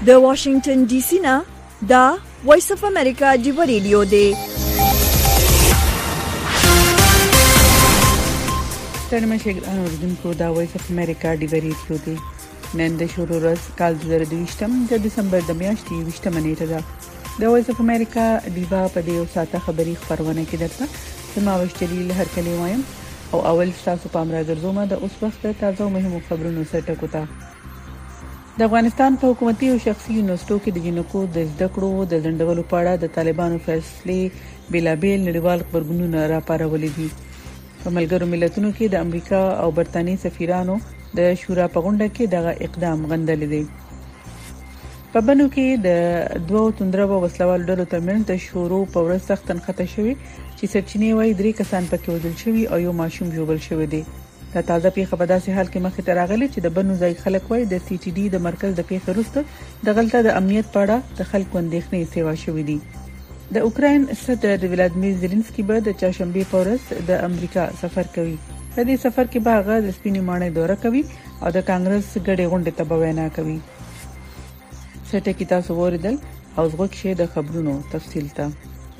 د واشنگټن ډي سي نه دا وایس اف امریکا جیو ریډیو دی. ستړي شګان اوردونکو دا وایس اف امریکا جیو ریډیو دی. نن د شروع ورځ کال 2022 د دسمبر د میاشتې 20 نیټه ده. د وایس اف امریکا دیوا په دې ساته خبري خبرونه کې درته سماوش جلیل هر کلی وایم او اول تاسو پام راګرځوم د اوس وخت تازه او مهمو خبرونو سره ټکوتا. د افغانستان په حکومتي او شخصي یونیورسيټو کې د جنکو د زده کړو د ځندولو په اړه د طالبانو فیصله بلابل نړیوال خبرګونونه راپارولې دي. په ملګرو ملتونو کې د امریکا او برتانیې سفیرانو د شورا په غونډه کې دغه اقدام غندل دي. په بنو کې د دوه توندرو وسلوال ډلو ترمنځ د شورو په ورځ سخت انخته شوی چې سرچینې وایي 3 کسان پکې وژل شوی او یو ماشوم جوړل شوی دی. دا تازه پیښه په داسې حال کې مخې ته راغلي چې د بنو ځای خلک وایي د سی ټي ډي د مرکز د پیښې وروسته د غلطه د امنیت په اړه د خلکو اندېښنې سیوا شوې دي. د اوکراین صدر ولادیمیر زيلنسکي به د چاشنبه په ورځ د امریکا سفر کوي. په دې سفر کې به هغه د سپینې ماڼۍ دوره کوي او د کانګرس ګډې غونډې ته وینا کوي. سټه کې تاسو ورېدل او زغوک شه د خبرونو تفصیل ته.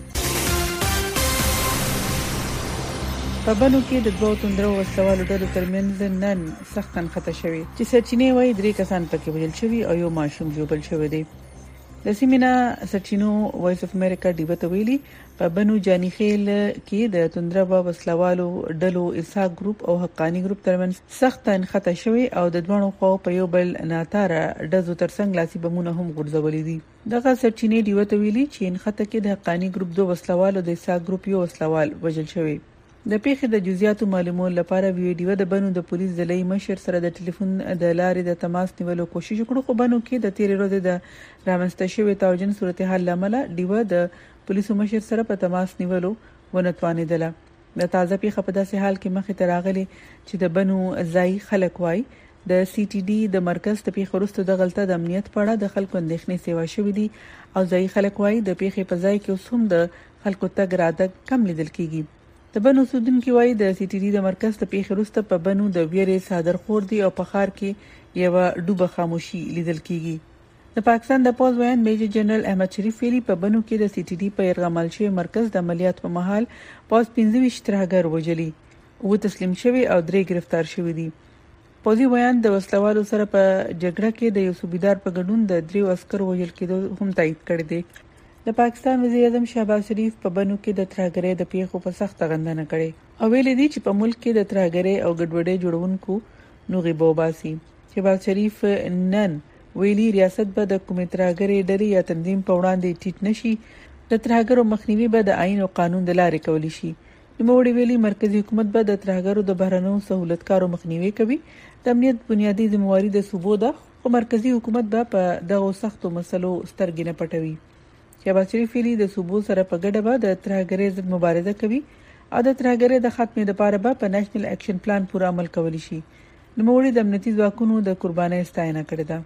په بنو کې د دوه توندرو وسلوالو ډلو ترمنځ نن سخت انخته شوی چې سرچینې وایي 3 کسان پکې وژل شوی او یو ماشوم جوړل شوی دی. د سیمینا سرچینو وایس اف امریکا دی وته ویلي په بنو جانی خیل کې د توندرو وسلوالو ډلو اسحاق ګروپ او حقانی ګروپ ترمنځ سخت انخته شوی او د دوه خو په یو بل ناتاره دزو ترڅنګ لاسي بمونه هم غورځولې دي. دغه سرچینې دی وته ویلي چې انخته کې د حقانی ګروپ دوه وسلوالو د اسحاق ګروپ یو وسلوال وژل شوی. د پیښې د جزئیاتو معلومولو لپاره ویډیو د بنو د پولیس د لې مشر سره د ټلیفون د لارې د تماس نیولو کوشش وکړو خو بنو کې د تیرې ورځې د رامنځته شوی توجن صورتحال لامل دیو د پولیسو مشر سره په تماس نیولو ونتوانیدله. د تازه پیښه په داسې حال کې مخې ته راغلي چې د بنو ځای خلک وای د سی ټي ډي د مرکز ته پیښه وروسته د غلطه د امنیت په اړه د خلکو اندېښنې سیوا شوې دي او ځای خلک وای د پیښې په ځای کې اوس هم د خلکو تګ راتګ کم لیدل کیږي. د بنو سودونکو وای د سی ټي ډي د مرکز ته پیښه وروسته په بنو د ویرې صادر خور دي او په خار کې یو ډوبه خاموشي لیدل کیږي. د پاکستان د پوز وین میجر جنرال احمد شریف ویلي په بنو کې د سی ټي ډي په يرغمل شوی مرکز د عملیات په محل پوز 25 ترهګر وجلي او تسلیم شوی او 3 گرفتار شوی دي. پوزي ویان د وسلوالو سره په جګړه کې د یو صوبیدار په ګډون د 3 عسكر وژل کېدو هم تایید کړی دی. د پاکستان وزیر اعظم شهباز شریف په بنو کې د ترهګرۍ د پیښو په سخت غندنه کړې او ویلي دي چې په ملک کې د ترهګرۍ او ګډوډۍ جوړونکو نوغي بوباسي. شهباز شریف نن ویلي ریاست به د کومې ترهګرۍ ډلې یا تنظیم په وړاندې ټیټ نشي. د ترهګرو مخنیوي به د آئین او قانون د لارې کولی شي. نوموړي ویلي مرکزی حکومت به د ترهګرو د بهرنیو سہولتکارو مخنیوي کوي. د امنیت بنیادی ذمہواری د صوبو ده خو مرکزی حکومت به په دغه سختو مسلو سترګې نه پټوي. شهباز شریف ویلي د صوبو سره په ګډه به د ترهګرۍ ضد مبارزه کوي او د ترهګرۍ د خاتمې لپاره به په نېشنل اکشن پلان پورا عمل کولی شي. نوموړي د امنیتي ځواکونو د قربانۍ ستاینه کړې ده.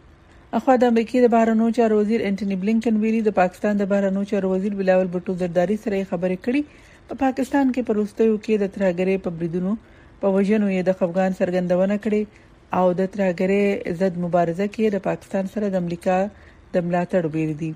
اخوا د امریکای د بهرنیو چارو وزیر انټونی بلینکن ویلي د پاکستان د بهرنیو چارو وزیر بلاول بھټو زرداری سره خبرې کړي. په پاکستان کې پروستیو کې د ترهګرۍ په بریدونو په وژنو یې د افغان سرګندونه کړي او د ترهګرۍ ضد مبارزه کې د پاکستان سره د امریکا د ملاتړ ویل دي.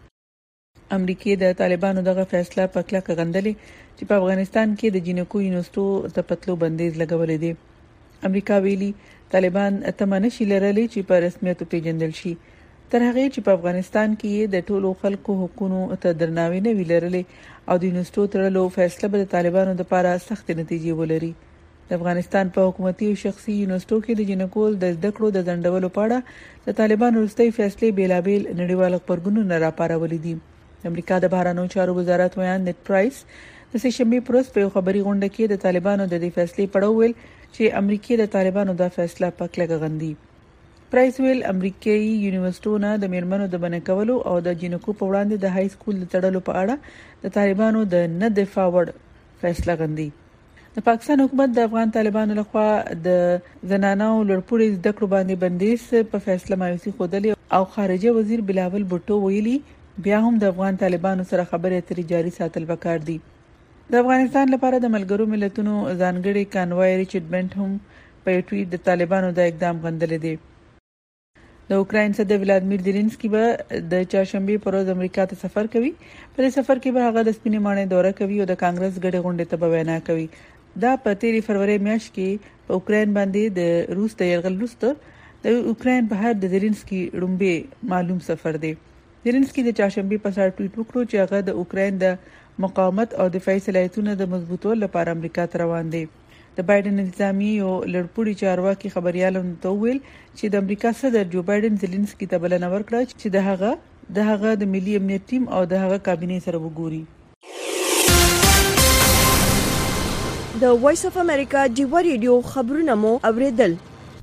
امریکای د طالبانو دغه فیصله په کلکه غندلې چې په افغانستان کې د جنکو یونیورسيټو ته پتلو بندیز لګولې دي. امریکا ویلي طالبان اتمنه شي لرلې چې په رسمیت پیژندل شي تر هغه چې په افغانستان کې د ټولو خلکو حقوقو ته درناوی نه ویلرلې او د یونیورسيټو ترلو فیصله به د طالبانو لپاره سخت نتیجې ولري. د افغانستان په حکومتي او شخصي یونیورسيټو کې د جنکو د زده کړو د ځندولو په اړه د طالبانو وروستي فیصله بیلابل نړیوال خبرګونونه راپارولې دي. امریکا د بهرنیو چارو وزارت ویان نت پرایس د سشنبه پروس په خبري غونډه کې د طالبانو د دې فیصلې په اړه ویل چې امریکای د طالبانو د فیصله په کلکه غندي. پرایس ویل امریکایي یونیورسيټو نه د میرمنو د بنکولو او د جنکو په وړاندې د های سکول د تړلو په اړه د طالبانو د نه دفاع وړ فیصله غندي. د پاکستان حکومت د افغان طالبانو لخوا د زنانو لړپوړي زده کړو باندې بندیز په فیصله مایوسي خوده او خارجه وزیر بلاول بھټو ویلي بیا هم د افغان طالبانو سره خبرې اترې جاري ساتل وکړ دي. د افغانستان لپاره د ملګرو ملتونو ځانګړي کانوای ریچارډ بنټ هم په ټویټ د طالبانو د اقدام غندل دي. د اوکراین صدر ولادیمیر زيلنسکي به د چهارشنبه پر ورځ امریکا ته سفر کوي. په سفر کې به هغه د سپینې ماڼۍ دوره کوي او د کانګرس غړي غونډې ته به وینا کوي. دا په 13 فروری میاشت کې په اوکراین باندې د روس د یرغل وروسته د اوکراین بهر د زيلنسکي لومبي معلوم سفر دی. زيلنسکي د چهارشنبه په سهار ټویټ وکړ چې هغه د اوکراین د مقاومت او دفاعي صلاحیتونو د مضبوطولو لپاره امریکا ته روان دی. د بایدن نظامی او لړپوړي چارواکي خبريالانو ته ویل چې د امریکا صدر جو بایدن زيلنسکي ته بلنه ورکړه چې د هغه د ملي امنیت ټیم او د هغه کابینې سره وګوري. د وایس اف امریکا ډیوا ریډیو خبرونه مو اوریدل.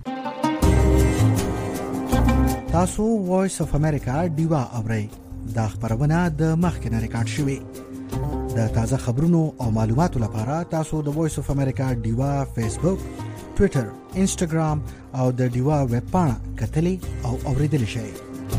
تاسو وایس اف امریکا ډیوا اورئ. دا خبرونه د مخکنه ریکارډ شوې. د تازه خبرونو او معلوماتو لپاره تاسو د وایس اف امریکا ډیوا فیسبوک، ټوئیټر، انسټاګرام او د ډیوا ویب پاڼه کتلې او اوریدل شئ.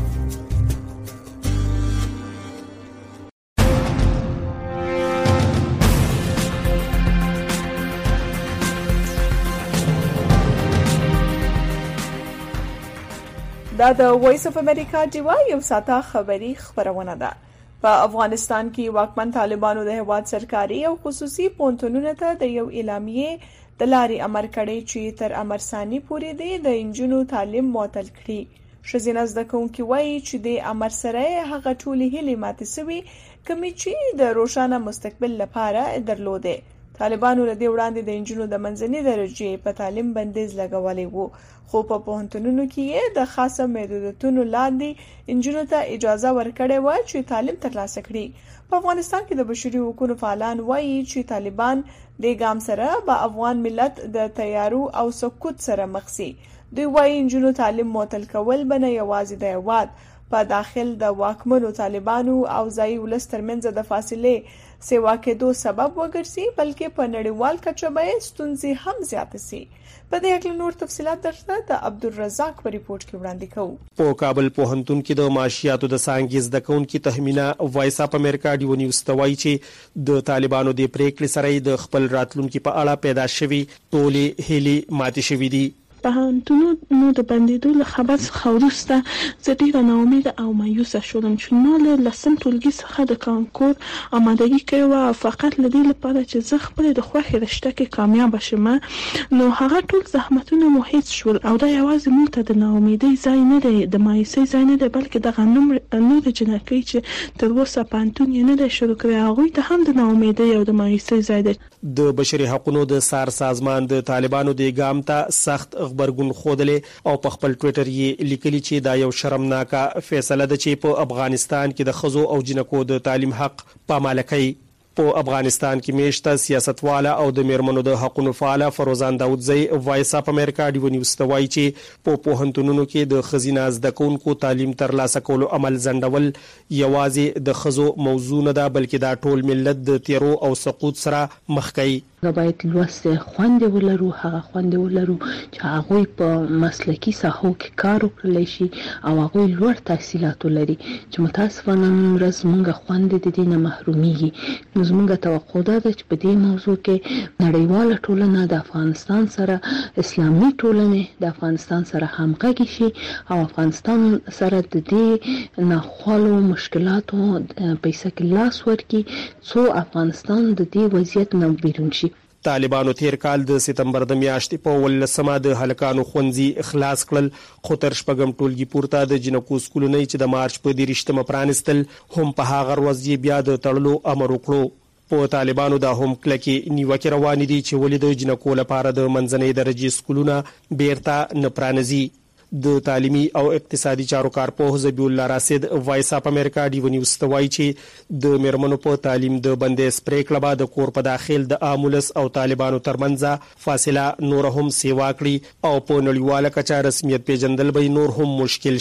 دا د وایس اف امریکا ډیوا یو ساته خبری خبرونه ده. په افغانستان کې واکمن طالبانو د هواد سرکاري او خصوصي پونتونونو ته د یو اعلامیه د لارې امر کړی چې تر امر ثاني پورې د انجونو تعلیم معطل کړي. ښځینه زده کوونکي وایي چې د امر سره هغه ټولې هیلې ماتې شوې کومې چې د روښانه مستقبل لپاره درلودې. طالبانو له دې وړاندې د انجونو د منځنۍ درجې په تعلیم بندیز لګولې وو، خو په پوهنتونونو کې د خاصه محدودیتونو لاندې انجونو ته اجازه ورکړې و چې تعلیم ترلاسه کړي. په افغانستان کې د بشري حقوقو فعالان وایي چې طالبان د ګام سره به افغان ملت د تیارو او سقوط سره مخ شي. دوی وایي انجونو تعلیم معطل کول به نه یوازې د هواد په داخل د واکمنو طالبانو او ځایي ولس ترمنځ د فاصلې سیوا کېدو سبب وګرځي، بلکې په نړیوال کچه به ستونزې هم زیاتې شي. په دې اړه نور تفصيلات درته د عبدالرزاق په ریپورت کې وړاندې کوو. په کابل پوهنتون کې د معاشياتو د څانګې زده کوونکو تخمینه وایس اپ امریکا ډیو نیوز ته وایي چې د طالبانو د پریکړې سره د خپل راتلونکو په اړه پیدا شوی ټولې هیلې ماتې شوې دي. پوهنتونونو د بندیدو له خبر څخه وروسته زه ډېره ناامیده او مایوسه شوم چې ما له لسم ټولګي څخه د کانکور آمادګي کړې وه فقط له دې لپاره چې زه خپلې د خوښې رشته کې کامیابه شم. نو هغه ټول زحمتونه مو هېڅ شول او دا یوازې موږ ته د ناامیدۍ ځای نه دی، د مایوسۍ ځای نه دی، بلکې دغه نورې جنکۍ چې تر اوسه پوهنتون یې نه دی شروع کړی هغوی ته هم د ناامیدۍ او د مایوسۍ ځای دی. د بشري حقوقو د سار سازمان د طالبانو د ګام ته سخت خبرګون خوده او په خپل ټوئیټر یې لیکلي چې دا یو شرمناکه فیصله ده چې په افغانستان کې د خزو او جنکو د تعلیم حق پامال کوي. په افغانستان کې میشته سیاستواله او د میرمنو د حقوقو فعال فروزان داودزی وایس اپ امریکا ډیو نیوز ته وایي چې په پوهنتونونو کې د خزینه زده کوونکو تعلیم ترلاسه کولو عمل ځنډول یوازې د خزو موضوع نه ده، بلکې دا ټول ملت د تیرو او سقوط سره مخ کوي. باید لوست خوندې ولرو، هغه خوندې ولرو چې هغه په مسلکی ساحو کې کار وکړي شي او هغه لوړ تحصیلات لري چې متاسفانه ورځ موږ خوندې د دې نه محروميږي. زموږ توقع ده چې په دې موضوع کې نړیواله ټولنه د افغانستان سره اسلامي ټولنه د افغانستان سره همغږي شي او افغانستان سره د دې ناخوالو مشکلاتو پیسې کې لاس ورکړي څو افغانستان د دې وضعیت نه بیرون شي. طالبانو تیر کال د سپتمبر د میاشتې په 18 د هلکانو ښوونځي خلاص کړل، خو تر شپږم ټولګي پورته د جنکو سکولونه چې د مارچ په 30 پرانستل هم په هغه ورځ بیا د تړلو امر وکړو. په طالبانو د هم کلکې نیوکې روانې دي چې ولې د جنکو لپاره د منځنۍ درجې سکولونه بیرته نه پرانځي. د تعلیمي او اقتصادي چارو کارپوه ذبیح الله راشد وایس اپ امریکا ډیو نیوز ته وایي چې د میرمنو په تعلیم د بندیز پریکړه به د کور په داخل د امولس او طالبانو ترمنځ فاصله نور هم سیوا کړي او په نړیواله کچه رسمیت پیژندل به نور هم مشکل شي.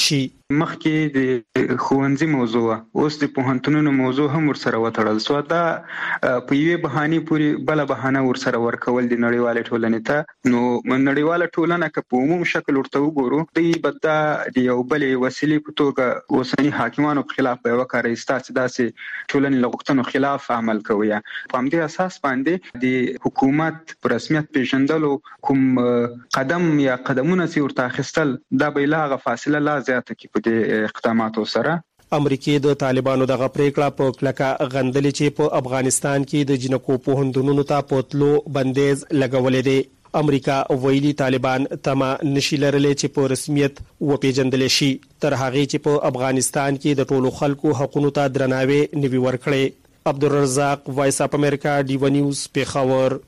مخکې د ښوونځي موضوع اوس د پوهنتونونو موضوع هم ورسره وتړل سو. دا په یوې بهانې پورې بل بهانه ورسره ورکول د نړیوال ټولنې ته. نو نړیواله ټولنه که په عموم شکل ورته وګورو دوی بد د یو بل وسیلې په توګه اوسنی حاکمانو په خلاف به وکړي ستاسو داسې ټولنې لغوښتنو خلاف عمل کوي. په همدې اساس باندې د حکومت په رسمیت پیژندلو کوم قدم یا قدمونه چې ورته اخیستل دا به لا فاصله لا زیاته کې په دې اقداماتو سره. امریکای د طالبانو دغه پریکړه په کلکه غندلې چې په افغانستان کې د جنکو پوهنتونونو ته پوتلو بندیز لګولې دي. امریکا ویلي طالبان تمه نشي لرلې چې په رسمیت وپیژندل شي تر هغه چې په افغانستان کې د ټولو خلکو حقوقو ته درناوی نوي ورکړي. عبدالرزاق، وایس اپ امریکا، ډیو نیوز، پیښور.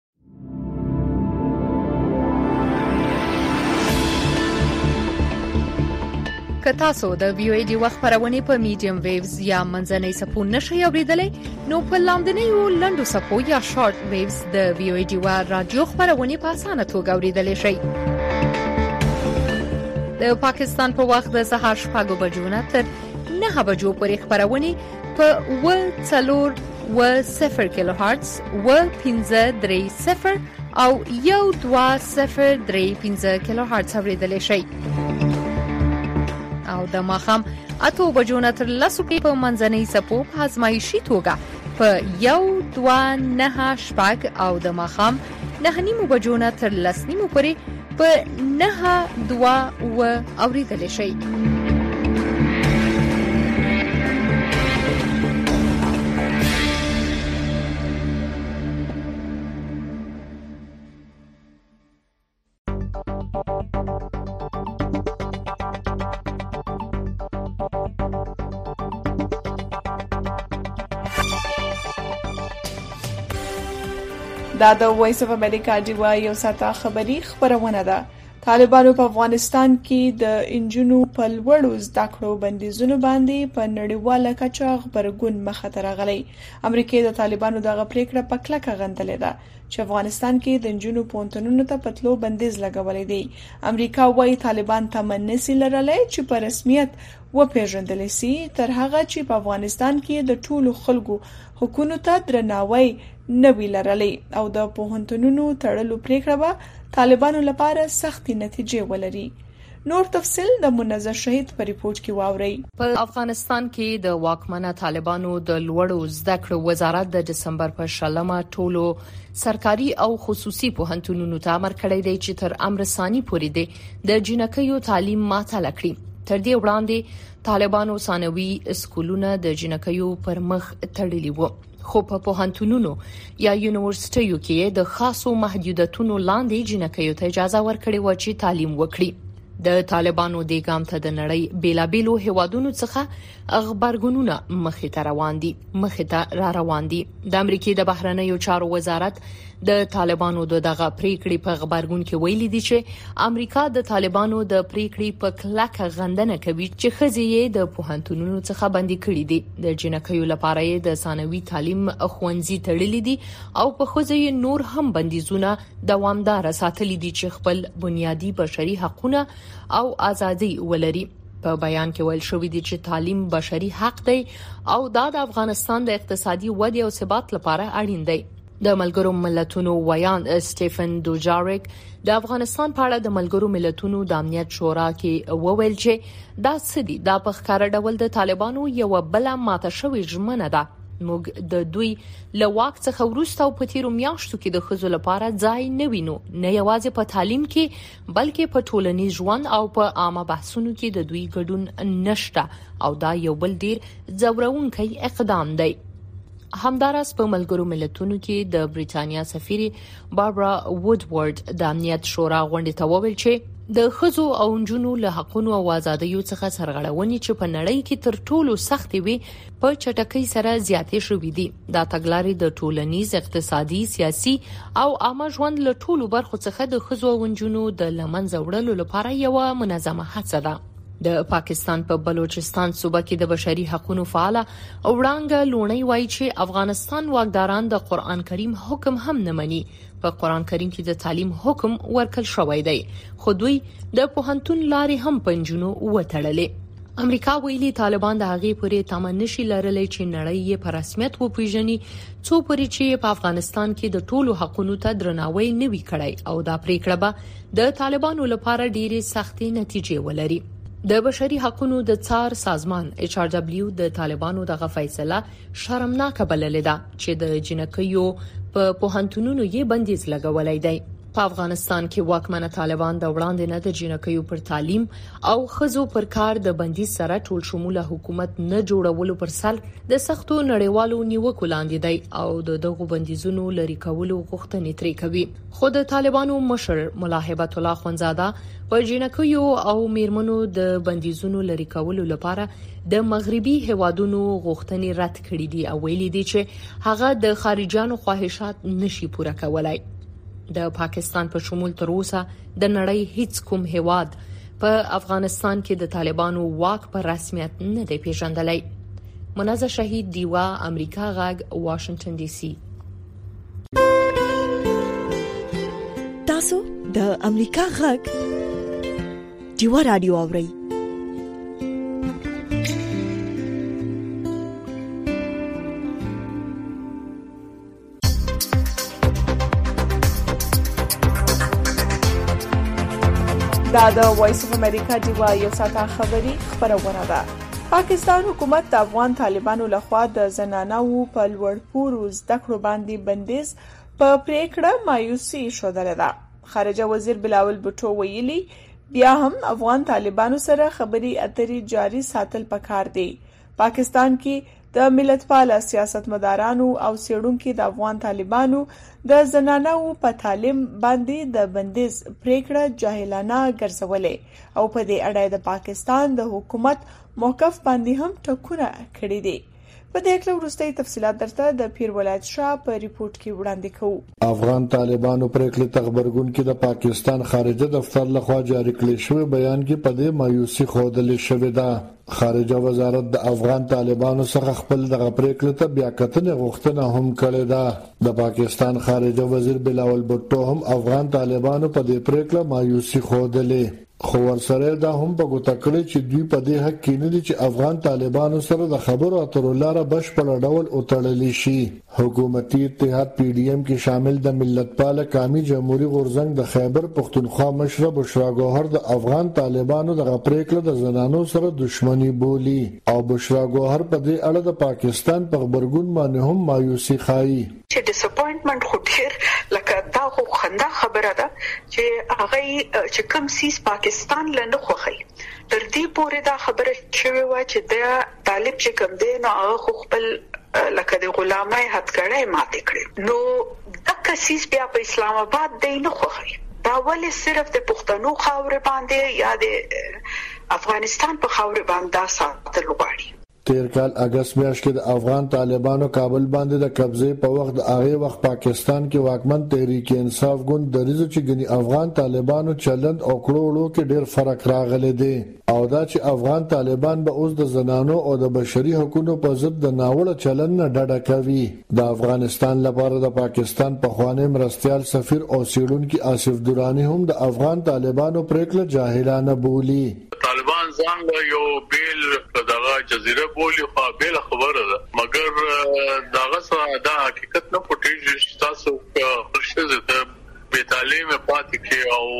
که تاسو د وی او ای ډی وخت خبرونه په میډیم ویوز یا منځنۍ سپو نشئ اوریدلای نو په لاندنۍ لندو سپو یا شارټ ویوز د وی او ای ډی رادیو خبرونه په اسانه توګه اوریدلای شئ. د پاکستان په وخت د سهار 6 بجو نه تر 9 بجو پورې خبرونه په 140 کیلو هرتز 1530 او 1203 کیلو هرتز اوریدلای شئ. او د ماخام 8 بجو نه تر 10 په منځنۍ سپو په ازمایشي توګه په 129 او د ماخام 9 بجو نه تر 10 پورې په 9 اوریدل شي. دا د وایس اف امریکا ډیوا یو ساته خبری خبرونه ده. طالبانو په افغانستان کې د انجونو په لوړو زده کړو بندیزونو باندې په نړیواله کچه خبرګون مخه ته راغلی. امریکا د طالبانو دغه پریکړه په کلکه غندلې ده چې افغانستان کې د انجونو پونتونونو ته پتلو بندیز لګولې دي. امریکا وايي طالبان تمنسي لرلای چې په رسمیت وپیژندل شي تر هغه چې په افغانستان کې د ټولو خلکو حقوقو ته درناوی نوی لرلی او د پوهنتونونو تړلو پریکړه به طالبانو لپاره سختي نتیجې ولري. نور تفصیل د منظر شهید په ریپورت کې واوري. په افغانستان کې د واکمنه طالبانو د لوړو زده کړو وزارت د دسمبر په 16 ټولو سرکاري او خصوصي پوهنتونونو ته امر کړی دی چې تر امر ثاني پورې د جنکیو تعلیم معطل کړي. تر دې وړاندې طالبانو ثانوي اسکولونه د جنکیو پر مخ تړلي وو. خو په پوهنتونونو یا یونیورسيټیو کې د خاصو محدودیتونو لاندې جنکیو ته اجازه ورکړې و چې تعلیم وکړي. د طالبانو د ګام ته د نړۍ بیلابیلو هیوادونو څخه خبرګونونه مخې ته را روان دي. د امریکای د بهرنیو چارو وزارت د طالبانو دغه پریکړې په خبرګون کې ویلي دي چې امریکا د طالبانو د پریکړې په کلکه غندنه کوي چې خزې د پوهنتونونو څخه بندي کړي دي. د جنکیو لپاره د ثانوي تعلیم خوندزي تړلې دي او په خزې نور هم بندیزونه دوامدار ساتلي دي چې خپل بنیادی بشري حقوقونه او ازادي ولري. په بیان کې ویل شوی دی چې تعلیم بشري حق دی او د افغانستان د اقتصادي ودې او ثبات لپاره اړین دی. د ملګرو ملتونو ویان سټيفن دوجاریک د افغانستان په اړه د ملګرو ملتونو د امنیت شورا کې وویل چې دا سدي د پخکار ډول د طالبانو یو بل ماته شوی ژمنه ده. موږ د دوی لواک څخه وروسته او په تیرو میاشتو کې د خزو لپاره ځای نه وینو، نه یوازې په تعلیم کې بلکې په ټولنیز ژوند او په عامه بحثونو کې د دوی ګډون نشته او دا یو بل ډیر ځورونکی اقدام دی. همدارس په ملګرو ملتونو کې د بریټانیا سفیر باربرا وودورد د امنیت شورا غونډې ته وویل چې د خزو او نجونو له حقوقو او ازادیو څخه سرغړونې چې په نړۍ کې تر ټولو سختې وي په چټکۍ سره زیاتې شوې دي. دا تګلارې د ټولنیز، اقتصادي، سیاسي او عامه ژوند له ټولو برخو څخه د خزو او نجونو د لمنځه وړلو لپاره یو منظمه هڅه ده. د پاکستان په بلوچستان صوبه کې د بشري حقوقو فعال وړانګه لونی وایي چې افغانستان واکداران د قران کریم حکم هم نه مني. په قران کریم کې د تعلیم حکم ورکل شوی دی، خو دوی د پوهنتون لارې هم پنځونو وټړلې. امریکا ویلي طالبان د هغې پورې تمه نشي لرلی چې نړۍ یې په رسمیت وپیژني څو پورې چې په افغانستان کې د ټولو حقوقو ته درناوی نه وي کړی او دا پریکړه به د طالبانو لپاره ډېرې سختې نتیجې ولري. د بشري حقوقو د څار سازمان HRW د طالبانو دغه فیصله شرمناک بللې ده چې د جنکیو په پوهنتونونو یې بندیز لګولای دی. په افغانستان کې واکمنه طالبان د وړاندې نه د جنکیو پر تعلیم او خزو پر کار د بندیز سره ټول شموله حکومت نه جوړولو پر سر د سختو نړیوالو نیوکو لاندې دی او دغه بندیزونو لري کولو غوښتنې ترې کوي. خو د طالبانو مشر مولا هیبت الله خونزاده په جنکیو او میرمنو د بندیزونو لري کولو لپاره د مغربي هوادونو غوښتنې رد کړې دي او ویلي دي چې هغه د خارجيانو خواهشات نشي پوره کولای. د پاکستان په شمول تر اوسه د نړۍ هیڅ کوم هواد په افغانستان کې د طالبانو واک په رسمیت نه دی پیژندلی. منازه شهید دیوا امریکا غاګ واشنگټن ډي سي. تاسو د امریکا غاګ دیوا رادیو اورئ. دا د وایس اف امریکا دیوا یو ساعته خبری خبرونه ده. پاکستان حکومت د افغان طالبانو لخوا د زنانو په لوړپوړو زده کړو باندې بندیز په پریکړه مایوسي شودله ده. خارجه وزیر بلاول بوټو ویلي بیا هم افغان طالبانو سره خبري اترې جاري ساتل پکار دي. پاکستان کې د ملتپال سیاستمدارانو او سیړونکو د افغان طالبانو د زنانو په تعلیم باندې د بندیز پریکړه جاهلانه ګرځولې او په دې اړه د پاکستان د حکومت موقف باندې هم ټکونه کړی دي. په دې اړه وروستي تفصيلات درته د پیر ولایت شاه په ریپورت کې وړاندې کوو. افغان طالبانو پریکړه تخبرګون کې د پاکستان خارجه دفتر لخوا جاری کړی شوی بیان کې په دې مایوسي خوده شوې ده. خارجه وزارت د افغان طالبانو څخه خپل دغه پریکړه ته بیا کتنه غوښتنه هم کړې ده. د پاکستان خارجه وزیر بلاول بوټو هم افغان طالبانو په دې پریکړه مایوسي خوده. خو ورسره دا هم په ګوته کړی چې دوی په دې حق کې نه دي چې افغان طالبانو سره د خبرو اترو لاره بشپړ ډول اوتړلی شي. حکومتي اتحاد PDM کې شامل د ملتپال قومي جمهوریت غورزنګ د خیبر پختونخوا مشر بشرا ګوهر د افغان طالبانو د پریکړه د زنانو سره دښمنی بولی او بشرا ګوهر په دې اړه د پاکستان په خبرګون باندې هم مایوسي ښایي. چې ډیساپوینټمنت خو ډیر لکه دا خو خندا خبره ده چې هغه چې کوم سیس پاکستان لنه خوخی تر دې پورې دا خبره شوی و چې د طالب چې کوم دی نو هغه خپل لکه د غلامۍ هتکړې ماته کړې نو دا کسیس بیا په اسلام آباد دی نه خوخی. دا ولې صرف د پښتنو خاور باندې یا د افغانستان په خاور باندې ساتل غواړي. تیر کال اگست میاشت کې د افغان طالبانو کابل باندې د قبضې په وخت د هغه وخت پاکستان کې واکمن تحریک انصاف ګوند دریزو چې غني افغان طالبانو چلند او کړوړو کې ډېر فرق راغلی دی او دا چې افغان طالبان به اوس د زنانو او د بشري حقوقو په ضد د ناوړه چلند نه ډډه کوي. د افغانستان لپاره د پاکستان په خوانی مرستيال سفیر او سیړونکو آصف درانی هم د افغان طالبانو پریکړه جاهلانه بولی. طالبان ځان یو بیل دغه جزیره بولی خو بیل خبره ده مګر دغه سره دا حقیقت نه پټیږي چې تاسو خپل ته به تعلیم پاتې کې او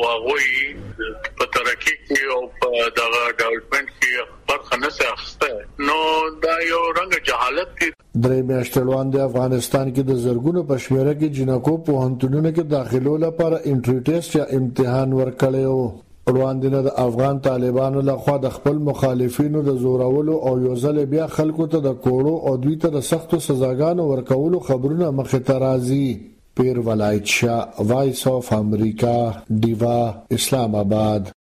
هغه په ترقی کې او په دغه ډیولپمنٹ کې برخه نه اخیسته نو دا یو رنګ جهالت دی. درې میاشتې وړاندې افغانستان کې د زرګونو په شمېره کې جنکو پوهنتونونو کې داخلو لپاره انټری ټیسټ یا امتحان ورکړی و. وړاندې د افغان طالبانو لخوا د خپل مخالفینو د زورولو او یو ځل بیا خلکو ته د کوړو او دوی ته د سختو سزاګانو ورکولو خبرونه مخې ته راځي. پیر ولایت شاه وایس اف امریکا دیوا اسلام آباد.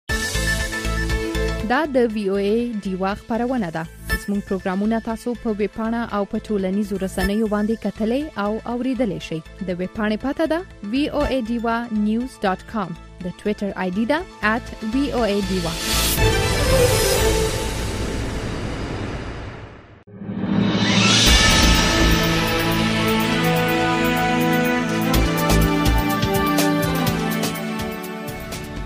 دا د VOA دیوا خبرونه ده. زموږ پروګرامونه تاسو په ویب پاڼه او په ټولنیزو رسنیو باندې کتلای او اوریدلای شئ. د ویب پاڼې پته ده voadiwa.news.com. د ټوئیټر آی ډی ده @voadiwa.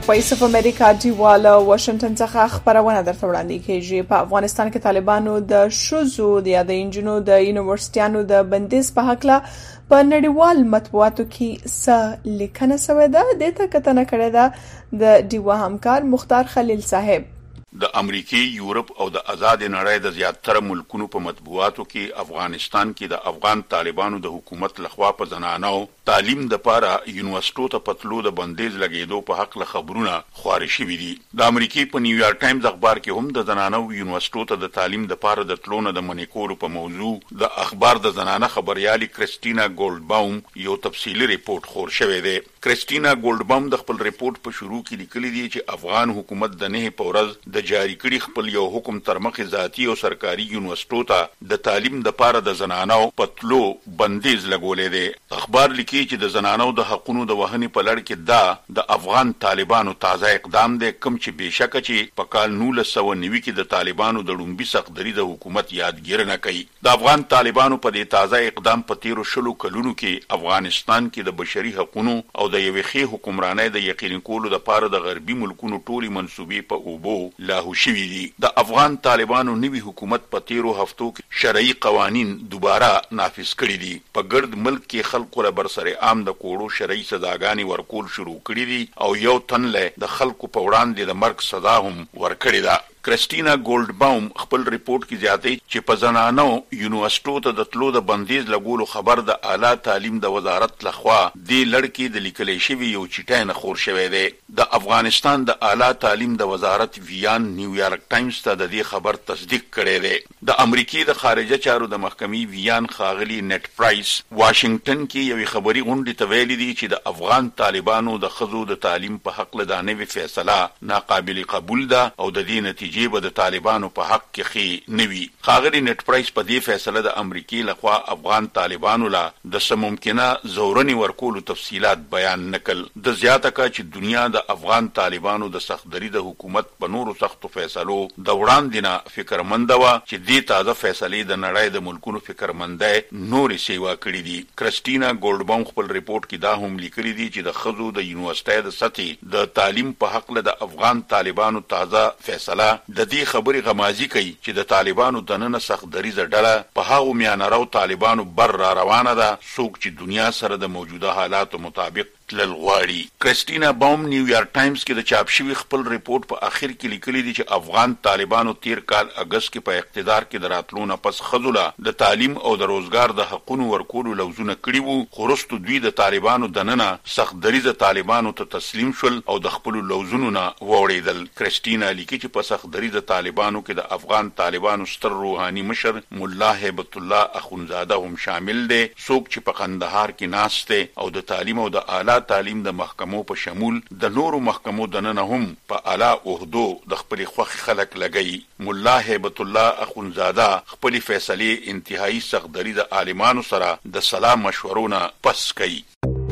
وایس اف امریکا دیواله واشنگټن څخه خبرونه درته وړاندې کیږي. په افغانستان کې طالبانو د شوزو د انجنونو د یونیورسيټانو د بندیز په حق لا په نړیوال مطبوعاتو کې څه لیکنه شوې ده. د ته کتنه کړې ده د دیوا همکار مختار خلیل صاحب. د امریکای، یورپ او د آزاد نړۍ د زیاتره ملکونو په مطبوعاتو کې افغانستان کې د افغان طالبانو د حکومت لخوا په زنانو تعلیم د پاره یونیورسيټو ته پتلو د بندیز لګیدو په حق له خبرونه خوري شوې دي. د امریکای په نیویارک ټایمز اخبار کې هم د زنانو یونیورسيټو ته د تعلیم د پاره د تلونه د منیکولو په موضوع د اخبار د زنانه خبريالي کریسټینا ګولډباوم یو تفصیلی ریپورت خور شوی دی. کریسټینا ګولډباوم د خپل ریپورت په شروع کې لیکلي دي چې افغان حکومت د نه په ورځ د جاری کړي خپل یو حکم تر مخه ذاتی او سرکاري یونیورسيټو ته د تعلیم د پاره د زنانو پتلو بندیز لګولې دي. اخبار لیکي چې د زنانو د حقونو د وهنې په لړ کې دا د افغان طالبانو تازه اقدام دی، کوم چې بهشکه چې په کال 1990 کې د طالبانو د لومبي سختري د حکومت یادګیرنه کوي. د افغان طالبانو په دې تازه اقدام په تیرو شلو کلونو کې افغانستان کې د بشري حقوقو او د یوې ښې حکمرانۍ د یقیني کولو لپاره د غربي ملکونو ټولي منسوبې په اوبو لاهو شوي دي. د افغان طالبانو نوي حکومت په تیرو هفتو کې شرعي قوانین دوباره نافذ کړي دي. په ګرد ملک کې خلکو له برسر عام د کوړو شرعي سزاګانې ورکول شروع کړي دي او یو تن له د خلکو په وړاندې د مرګ سزا هم ورکړي ده. کریسټینا ګولډباوم خپل ریپورت کې زیاتې چې په زنانو یونیورسيټو ته د تلو د بندیز لګولو خبر د اعلی تعلیم د وزارت لخوا د لړکی د لیکلې شوی یو چټای نه خور شوی دی. د افغانستان د اعلی تعلیم د وزارت ویان نیویارک ټایمز ته د دې خبر تصدیق کړی دی. د امریکای د خارجه چارو د محکمې ویان خاغلی نت پرایس واشنگټن کې یو خبري غونډه ته ویلي دي چې د افغان طالبانو د خزو د تعلیم په حق له دانوي فیصله ناقابل قبول ده او د دې نتیجې به د طالبانو په حق کې خي نوي. خاغلی نت پرایس په دې فیصله د امریکای لخوا افغان طالبانو لا د سممکنه زورنی ورکولو تفصيلات بیان نکل. د زیاته کا چې دنیا د افغان طالبانو د سختدري د حکومت په نورو سختو فیصلو د وړاندې نه فکرمند و چې دې تازه فیصلې د نړۍ د ملکونو فکرمندۍ نوري سیوا کړې دي. کریسټینا ګولډباوم خپل ریپورت کې دا هم لیکلي دي چې د خزو د یونیورسيټي د سطحې د تعلیم په حق له د افغان طالبانو تازه فیصله د دې خبرې غمازي کوي چې د طالبانو د نن سختدري ډله په هغه میانرو طالبانو بر را روانه ده څوک چې دنیا سره د موجوده حالاتو مطابق تلل غواړي. کریسټینا باوم نیویارک ټایمز کې د چاپ شوی خپل ریپورت په اخر کې لیکلي دي چې افغان طالبانو تیر کال اگست کې په اقتدار کې د راتلو نه پس خذله د تعلیم او د روزګار د حقوقو ورکولو لوزونه کړي وو، خو وروسته دوی د طالبانو دننه سختدري د طالبانو ته تسلیم شول او د خپل لوزونو نه ووړېدل. کریسټینا لیکي چې په سختدري د طالبانو کې د افغان طالبانو ستر روحاني مشر مولا هیبت الله اخونزاده هم شامل دي، څوک چې په قندهار کې ناشته او د تعلیم او د اعلی تعلیم د محکمو په شمول د نورو محکمو دننه هم په اعلی عہدو د خپل خوخ خلک لګي. مولا هیبت الله اخونزاده خپل فیصله انتهایی سختدري د عالمانو سره د سلام مشورونه پس کوي.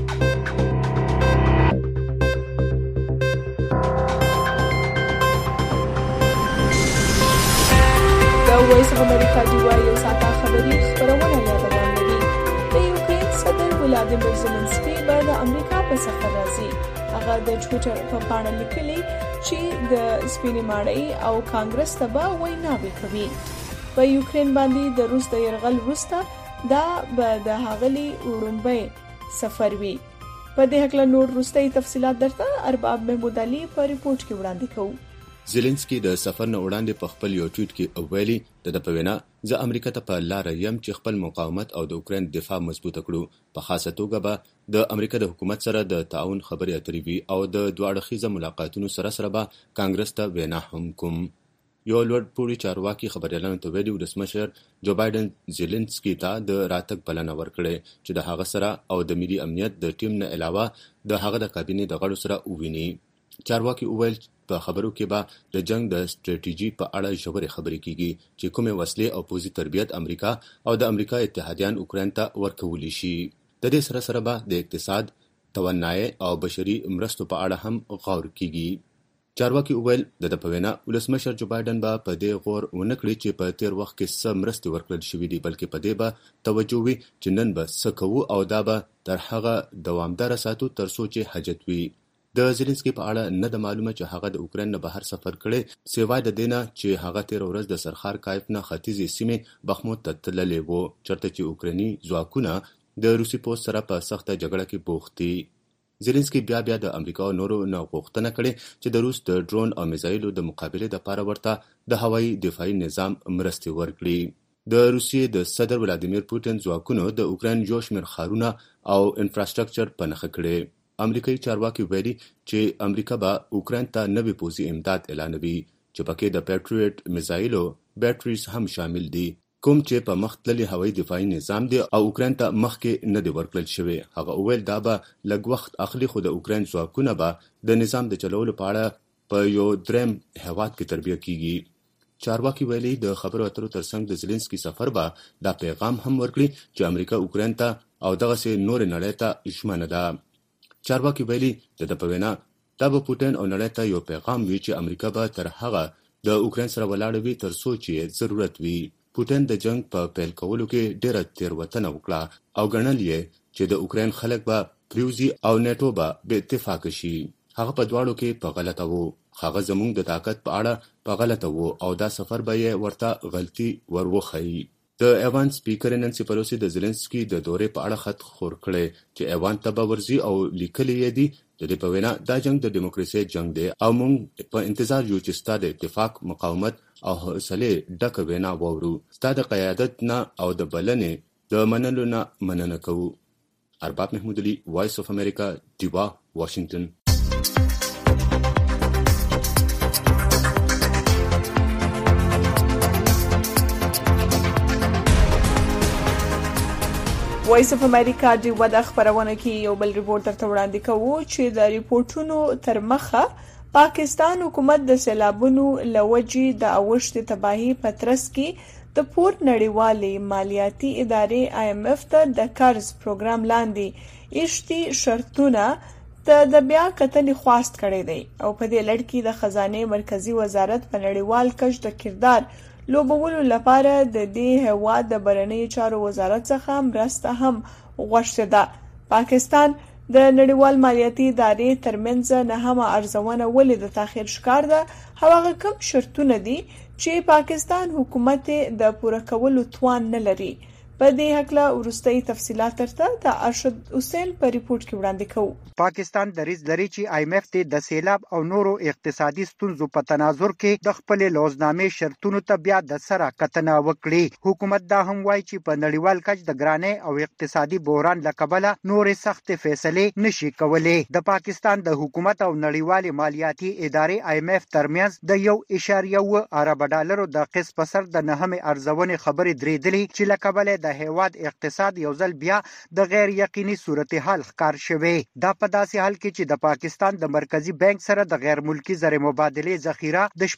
وایس اف امریکا دیوا یو ساعته خبري خبرونه یادونه لري. د یوکرين صدر ولادیمیر زيلنسکي به د امریکا په سفر راځي. هغه د ټوئیټر په پاڼه لیکلي چې د سپینې ماڼۍ او کانګرس ته به ویناوې کوي. په یوکرين باندې د روس د يرغل وروسته دا به د هغلي وړومبۍ سفر وي. په دې حق له نور وروستي تفصيلات درته ارباب محمود علي په ریپورت کې وړاندې کوي. زيلنسکي د سفر نه وړاندې په خپل یو ټویټ کې ویلي د پوینا زه امریکا ته په لار یم چې خپل مقاومت او د اوکرين دفاع مضبوطه کړو. په خاصه توګه به د امریکا د حکومت سره د تعاون خبرې اترې وي او د دوه اړخیزه ملاقاتونو سره به کانګرس ته وینا هم کوم. یو لوړ پوړي چارواکي خبريالانو ته ویلي ولسمشر جو بایدن زيلنسکي ته د راتګ بلنه ورکړه چې د هغه سره او د ملي امنیت د ټیم نه علاوه د هغه د کابینې د غړو سره وویني. چارواکي وویل په خبرو کې به د جنگ د ستراتیژي په اړه ژورې خبرې کیږي چې کومه وسلې او پوځي تربیت امریکا او د امریکا اتحادیان اوکرين ته ورکول شي. د دې سره به د اقتصاد، توانایي او بشري مرستو په اړه هم غور کیږي. چارواکي وویل د پوینا ولسمشر جو بایدن به په دې غور ونکړي چې په تیر وخت کې څه مرستې ورکړل شوې دي، بلکې په دې به توجه وي چې نن به څه کوو او دا به تر هغه دوامدار ساتو تر څو چې حاجت وي. د زيلنسکي په اړه نه د معلومه چې هغه د اوکرين نه بهر سفر کړي سیوا د دینه چې هغه تیر ورځ د سرخار کایف نه ختیځي سیمه بخموت ته تللی وو چرته چې اوکراني ځواکونه د روسي پوسټ سره په سخته جګړه کې بوخت دي. زيلنسکي بیا د امریکا او نورو نه غوښتنه کړې چې د روس د ډرون او میزایلو د مقابله لپاره ورته د هوایي دفاعي نظام مرستې ورکړي. د روسیې د صدر ولادیمیر پوتین ځواکونو د اوکرين یو شمېر ښارونه او انفراستراکچر په نښه کړي. امریکایي چارواکي ویلي چې امریکا به اوکرين ته نوې پوځي امداد اعلانوي چې پکې د پیټریوټ میزایلو بیټریز هم شامل دي کوم چې په مخ تللي هوایي دفاعي نظام دی او اوکرين ته مخکې نه دی ورکړل شوی. هغه وویل دا به لږ وخت اخلي خو د اوکرين ځواکونه به د نظام د چلولو په اړه په یو دریم هیواد کې تربیه کیږي. چارواکي ویلي د خبرو اترو ترڅنګ د زيلنسکي سفر به دا پیغام هم ورکړي چې امریکا اوکرين ته او دغسې نور نړۍ ته ژمنه ده. چارواکي ویلي د په وینا دا به پوتین او نړۍ ته یو پیغام وي چې امریکا به تر هغه د اوکرين سره ولاړ وي تر څو چې ضرورت وي. پوتین د جنگ په پیل کولو کې ډېره تېروتنه وکړه او ګڼل یې چې د اوکرين خلک به پریوزي او نیټو به بې اتفاقه شي. هغه په دواړو کې په غلطه وو. هغه زموږ د طاقت په اړه په غلطه وو او دا سفر به یې ورته غلطي وروخی. د ایوان سپیکر نانسي پیلوسی د زيلنسکي د دورې په اړه خط خور کړی چې ایوان ته به ورځي او لیکلي یې دي د دې په وینا دا جنگ د دیموکراسي جنگ دی او موږ په انتظار یو چې ستاسو د اتفاق مقاومت او حوصله ډکه وینا وورو. ستاسو د قیادت نه او د بلنې د منلو نه مننه کوو. ارباب محمود علي، وایس اف امریکا، دیوا، واشنگټن. وایس اف امریکا د ودا خبرونه کې یو بل ریپورت ترته وړاندې کوو چې د ریپورتونو تر مخه پاکستان حکومت د سیلابونو لوجي د اوښت تباہي پترس کې د پور نړیوالې مالیاتي ادارې IMF ته د قرض پروګرام لاندې اشتي شرطونه ته د بیا کتنې خواست کړی دی او په دې لړ کې د خزانه مرکزی وزارت په نړیوال کچ د کردار لوبولو لپاره د دې هیواد د بهرنیو چارو وزارت څخه مرسته هم غوښتې ده. پاکستان د نړیوال مالیاتي ادارې ترمنځ نهمه ارزونه ولې د تاخیر ښکار ده هغه کوم شرطونه دي چې پاکستان حکومت د پوره کولو توان نه لري. په دې حقله ورستۍ تفصيلات ترته د ارشد حسین په ریپورت کې وړاندې کوو. پاکستان دریځ لري چې IMF ته د سیلاب او نورو اقتصادي ستونزو په تناظر کې د خپل لوزنامې شرطونو ته بیا د سره کتنه وکړي. حکومت دا هم وایي چې په نړیوال کچ د ګرانۍ او اقتصادي بحران لکبله نورې سخت فیصلې نشي کولای. د پاکستان د حکومت او نړیوال مالیاتي ادارې IMF ترمنځ د 1.1 ارب ډالرو د قسط په سر د نهمه ارزونې خبرې درېدلې چې لکبله د هیواد اقتصاد یو ځل بیا د غیر یقیني صورتحال ښکار شوی. دا په داسې حال کې چې د پاکستان د مرکزی بانک سره د غیر ملکی زر مبادله ذخیره د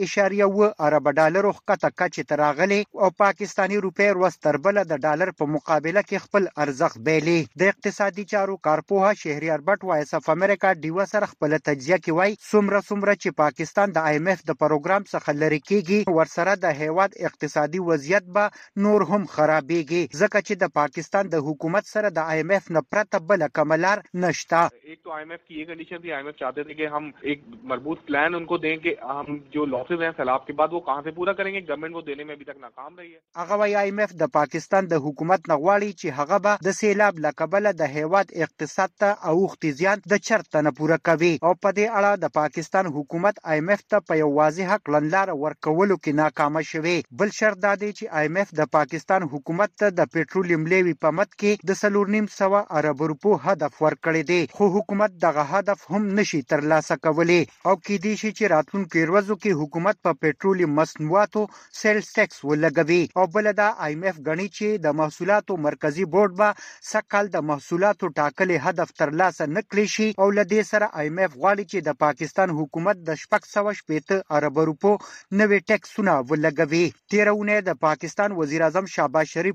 4.1 ارب ډالرو ښکته کچې ته راغلي او پاکستانی روپی ورستربله د ډالر په مقابله کې خپل ارزښت بیلي. د اقتصادي چارو کارپوه شهریار بټ وایس اف امریکا دیو سره خپل تجزیه کې وایي څومره چې پاکستان د IMF د پروګرام څخه لری کیږي ورسره د هیواد اقتصادي وضعیت به نور هم خرابېږي ځکه چې د پاکستان د حکومت سره د IMF نه پرته بل کملار نشتا. एक तो IMF की ये कंडीशन थी, IMF चाहते थे कि हम एक मजबूत प्लान उनको दें कि हम जो लॉसेस हैं सैलाब के बाद वो कहां से पूरा करेंगे. गवर्नमेंट वो देने में अभी तक नाकाम रही है. هغه وايي IMF د پاکستان د حکومت نغواړي چې هغه به د سیلاب لکبله د هیواد اقتصاد ته اوختي زیان د چرته نه پوره کوي او په دې اړه د پاکستان حکومت IMF ته په یو واضح کړنلار ورکولو کې ناکام شوی. بل شرط دا دی چې IMF د پاکستان حکومت ته د پېټرولیم لیوي په مت کې د 4.5 ارب روپو هدف ورکړی دی خو حکومت دغه هدف هم نشي ترلاسه کولی او کېدی شي چې راتلونکي ورځو کې حکومت په پېټرولیم مصنوعاتو سیلز ټیکس ولګوي او بل دا IMF غني چې د محصولاتو مرکزی بورډ به سکهال د محصولاتو ټاکلي هدف ترلاسه نکړي شي او لدې سره IMF غواړي چې د پاکستان حکومت د 680 ارب روپو نوې ټیکسونه ولګوي. تیرونه د پاکستان وزیر اعظم شهباز شریف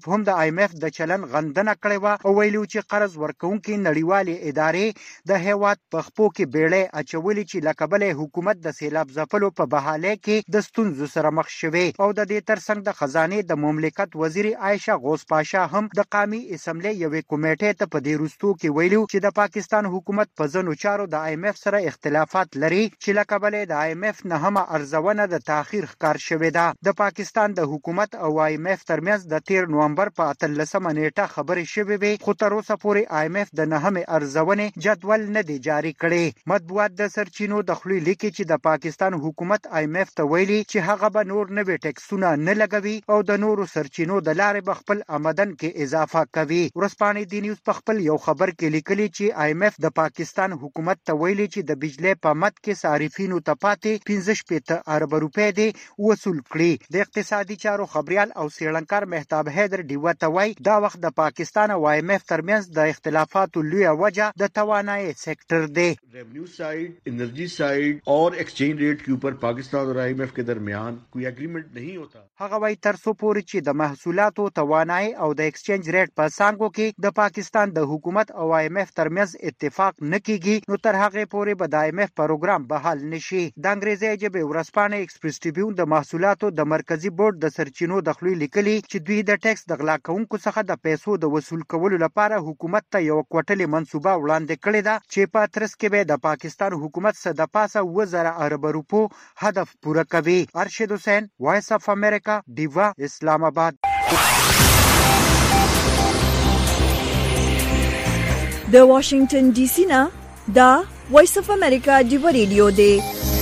هم د IMF د چلن غندنه کړې و او ویلو چې قرض ورکونکي نړیوالې ادارې د هیواد په خپو کې بیړې اچولې چې لکبلې حکومت د سیلاب ځپلو په بهاله کې د ستونزو سره مخ شوه او د دې ترڅنګ د خزانه د مملکت وزیر عائشہ غوث پاشا هم د قومي اسمبلی یوې کمیټې ته په دې وروستو کې ویلو چې د پاکستان حکومت په ځنو چارو د IMF سره اختلافات لري چې لکبلې د IMF نه هم ارزونه د تاخير ښکار شوې ده. د پاکستان د حکومت او IMF ترمنځ د 13 نومبر په 13 نیټه خبرې شوې وي خو تر اوسه پورې IMF د نهمه ارزونې جدول نه دی جاری کړی. مطبوعات د سرچینو د خپل لیکي چې د پاکستان حکومت IMF ته ویلي چې هغه به نور نوي ټیکسونه نه لګوي او د نورو سرچینو د لارې به خپل آمدن کې اضافه کوي. ورځپاڼې د نیوز په خپل یو خبر کې لیکلي چې IMF د پاکستان حکومت ته ویلي چې د بجلی په مد کې صارفینو ته پاتې 15 ارب روپۍ دی وصول کړي. د اقتصادي چارو خبريال او سیړنکار مهتاب حیدر ډیوه ته وایي دا وخت د پاکستان او IMF ترمنځ د اختلافاتو لوی وجه د توانایي سېکټر دی. रेवेन्यू साइड, एनर्जी साइड और एक्सचेंज रेट के ऊपर पाकिस्तान और IMF के दरमियान कोई एग्रीमेंट नहीं होता. هغه وایي تر څو پورې چې د محصولاتو توانایي او د ایکسچینج ریټ په څانګو کې د پاکستان د حکومت او IMF ترمنځ اتفاق نه کیږي نو تر هغه پورې به د IMF پروګرام بحال نشي. د انګریزي ژبې ورځپاڼه ایکسپریس ټریبیون د محصولاتو د مرکزی بورډ د سرچینو د خپل لیکلي چې دوی د ټیکس د غلا کوونکو څخه د پیسو د وصول کولو لپاره حکومت ته یو کوټلې منصوبه وړاندې کړې ده چې په ترڅ کې به د پاکستان حکومت څخه د پاسه 1000 ارب روپو هدف پوره کوي. ارشد حسین، وایس اف امریکا، ډیوا، اسلام آباد. د واشنگټن ډي سي نه دا وایس اف امریکا ډیوا ریډیو دی.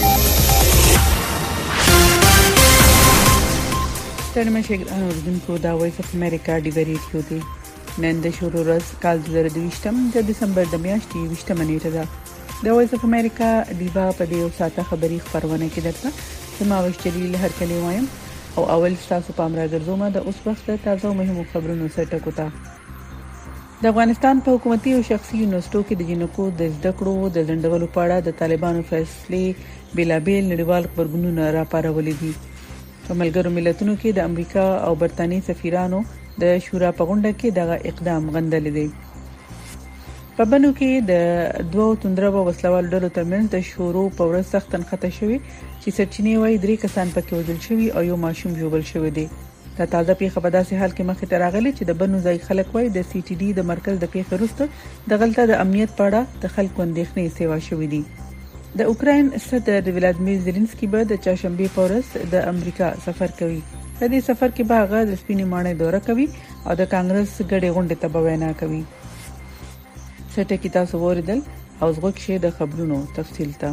ستړي مشګران اوردونکو دا وایس اف امریکا ډیوا ریډیو دی. نن د شروع ورځ کال 2022 د دسمبر د میاشتې 20 نیټه ده. د وایس اف امریکا ډیوا په دې یو ساعته خبري خبرونه کې درته سماوش جلیل هر کلی وایم او اول تاسو په امر درځوم د اوس وخت تازه مهمو خبرونو سره ټکوتا. د افغانستان په حکومتي او شخصي یونیورسيټو کې د جنکو د زده کړو د ځندولو په اړه د طالبانو فیصله بلابل نړیوال خبرګونونه راپارولې دي. په ملګرو ملتونو کې د امریکا او برتانیې سفیرانو د شورا په غونډه کې دغه اقدام غندل دي. په بنو کې د دوه توندرو وسلوال ډلو ترمنځ د شورو په ورځ سخت انخته شوی چې سرچینې وایي 3 کسان پکې وژل شوی او یو ماشوم جوړل شوی دی. د تازه پیښه په داسې حال کې مخې ته راغلي چې د بنو ځای خلک وایي د CTD د مرکز د پیښې وروسته د غلطه د امنیت په اړه د خلکو اندېښنې سیوا شوې دي. د اوکراین صدر ولادیمیر زيلنسکي به د چاشنبه په ورځ د امریکا سفر کوي. په دې سفر کې به هغه د سپینې ماڼۍ دوره کوي او د کانګرس غړي غونډې ته وینا کوي. سټه کې تاسو وریدل او زغوک شه د خبرونو تفصیل ته.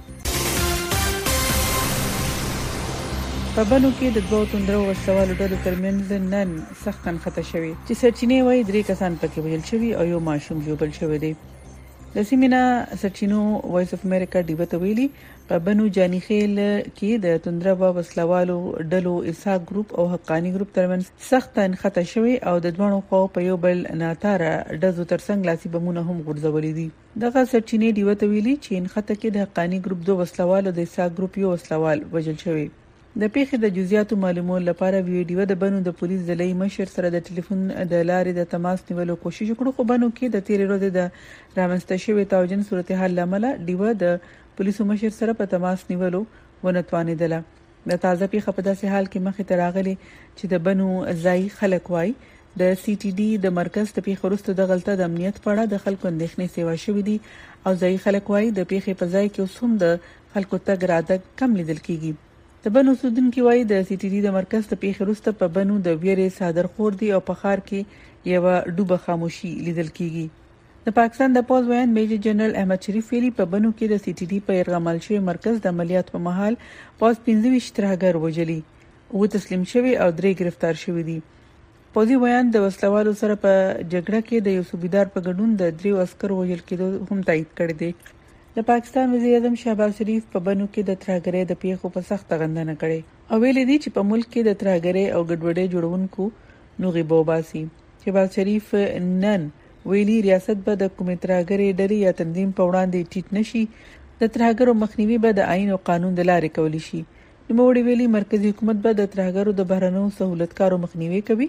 په بنو کې د دوه توندرو وسوالو ډلو ترمنځ نن سخت انخته شوی چې سرچینې وایي 3 کسان پکې وژل شوی او یو ماشوم جوړل شوی دی. د سیمینا سرچینو وایس اف امریکا ډیوه ته ویلي په بنو جانی خیل کې د توندرو وسلوالو ډلو اسحاق ګروپ او حقانی ګروپ ترمنځ سخت انخته شوی او د دوه خو په یو بل ناتاره دزو ترڅنګ لاسي بمونه هم غورځولې دي. دغه سرچینې ډیوه ته ویلي چې انخته کې د حقانی ګروپ دوه وسلوالو د اسحاق ګروپ یو وسلوال وژل شوی. د پیښې د جزئیاتو معلومولو لپاره ویډیو د بنو د پولیس ځلې مشر سره د ټلیفون د لارې د تماس نیولو کوشش وکړو خو بنو کې د 13 ورځې د رامنځته شوی توجن صورتحال لامل ډیوه د پولیسو مشر سره په تماس نیولو ونتوانیدله. د تازه پیښه په داسې حال کې مخې ته راغلي چې د بنو ځای خلک وای د CTD د مرکز د پیښې وروسته د غلطه د امنیت په اړه د خلکو اندېښنې سیوا شوې دي او ځای خلک وای د پیښې په ځای کې اوس هم د خلکو تګ راتګ کم لیدل کیږي. د بنو سودونکو وای د CTD د مرکز ته پیښې وروسته په بنو د ویرې صادر خور دي او په خار کې یو ډوبه خاموشي لیدل کیږي. د پاکستان د پوز ویان میجر جنرال احمد شریف ویلي په بنو کې د CTD په ارغامل شوی مرکز د عملیات په محل پوز 25 ترهګر وجلي او تسلیم شوی او 3 گرفتار شوی دي. پوزي ویان د وسلوالو سره په جګړه کې د یو صوبیدار په ګډون د 3 عسكر وژل کېدو هم تایید کړی دی. د پاکستان وزیر اعظم شهباز شریف په بنو کې د ترهګرۍ د پیښو په سخت غندنه کړې او ویلي دی چې په ملک کې د ترهګرۍ او ګډوډۍ جوړونکو نوغي بوباسي. شهباز شریف نن ویلي ریاست به د کومې ترهګرۍ ډلې یا تنظیم په وړاندې ټیټ نشي. د ترهګرو مخنیوي به د آئین او قانون د لارې کولی شي. نوموړي ویلي مرکزی حکومت به د ترهګرو د بهرنیو سہولتکارو مخنیوي کوي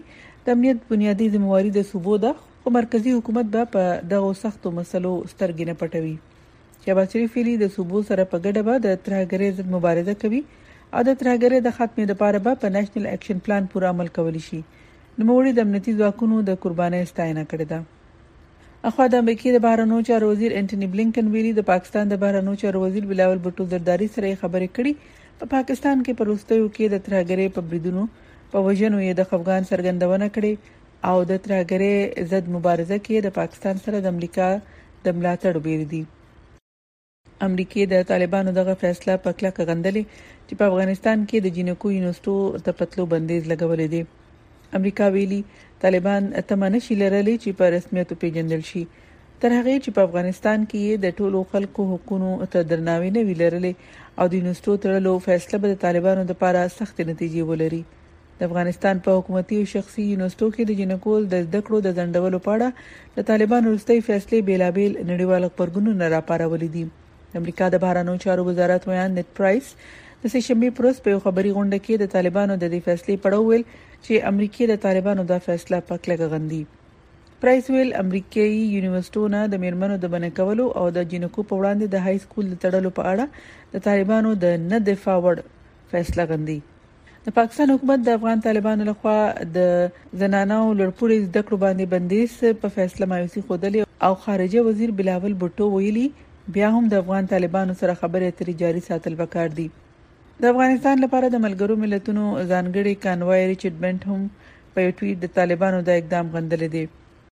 د امنیت بنیادی ذمہواری د صوبو ده، خو مرکزی حکومت به په دغه سختو مسلو سترګې نه پټوي. شهباز شریف ویلي د صوبو سره په ګډه به د ترهګرۍ ضد مبارزه کوي او د ترهګرۍ د خاتمې لپاره به په نېشنل اکشن پلان پورا عمل کولی شي. نوموړي د امنیتي ځواکونو د قربانۍ ستاینه کړې ده. اخوا د امریکای د بهرنیو چارو وزیر انټونی بلینکن ویلي د پاکستان د بهرنیو چارو وزیر بلاول بھټو زرداری سره خبرې کړي. په پاکستان کې په وروستیو کې د ترهګرۍ په بریدونو په وژنو یې د خفګان څرګندونه کړې او د ترهګرۍ ضد مبارزه کې د پاکستان سره د امریکا د ملاتړ ویل دي. امریکای د طالبانو دغه فیصله په کلکه غندلې چې په افغانستان کې د جنکو یونیورسيټو ته پتلو بندیز لګولې دي. امریکا ویلي طالبان تمنه شي لرلې چې په رسمیت پیژندل شي، تر هغه چې په افغانستان کې د ټولو خلکو حقوقو ته درناوی نه ویلرلې او د یونیورسيټو تړلو فیصله به د طالبانو لپاره سخت نتیجې ولري. د افغانستان په حکومتي او شخصي یونیورسيټو کې د جنکو د زده کړو د ځنډولو په اړه د طالبانو وروستي فیصلې بیلابیل نړیوال خبرګونونه راپارولې دي. امریکا د بهرنیو چارو وزارت ویان نت پرایس د سشنبه پروس په خبري غونډه کې د طالبانو د دې فیصلې په اړه ویل چې امریکای د طالبانو د فیصله په کلکه غندي. پرایس ویل امریکایي یونیورسيټو نه د میرمنو د بنې کولو او د جنکو په وړاندې د های سکول د تړلو په اړه د طالبانو د نه دفاع وړ فیصله غندي. د پاکستان حکومت د افغان طالبانو لخوا د زنانو لړپوړي زده کړو باندې بندیز په فیصله مایوسي خوده او خارجه وزیر بلاول بھټو ویلي بیا هم د افغان طالبانو سره خبرې اترې جاري ساتل وکړ دي. د افغانستان لپاره د ملګرو ملتونو ځانګړي کانوای ریچارډ بنټ هم په یو ټویټ د طالبانو د اقدام غندل دي.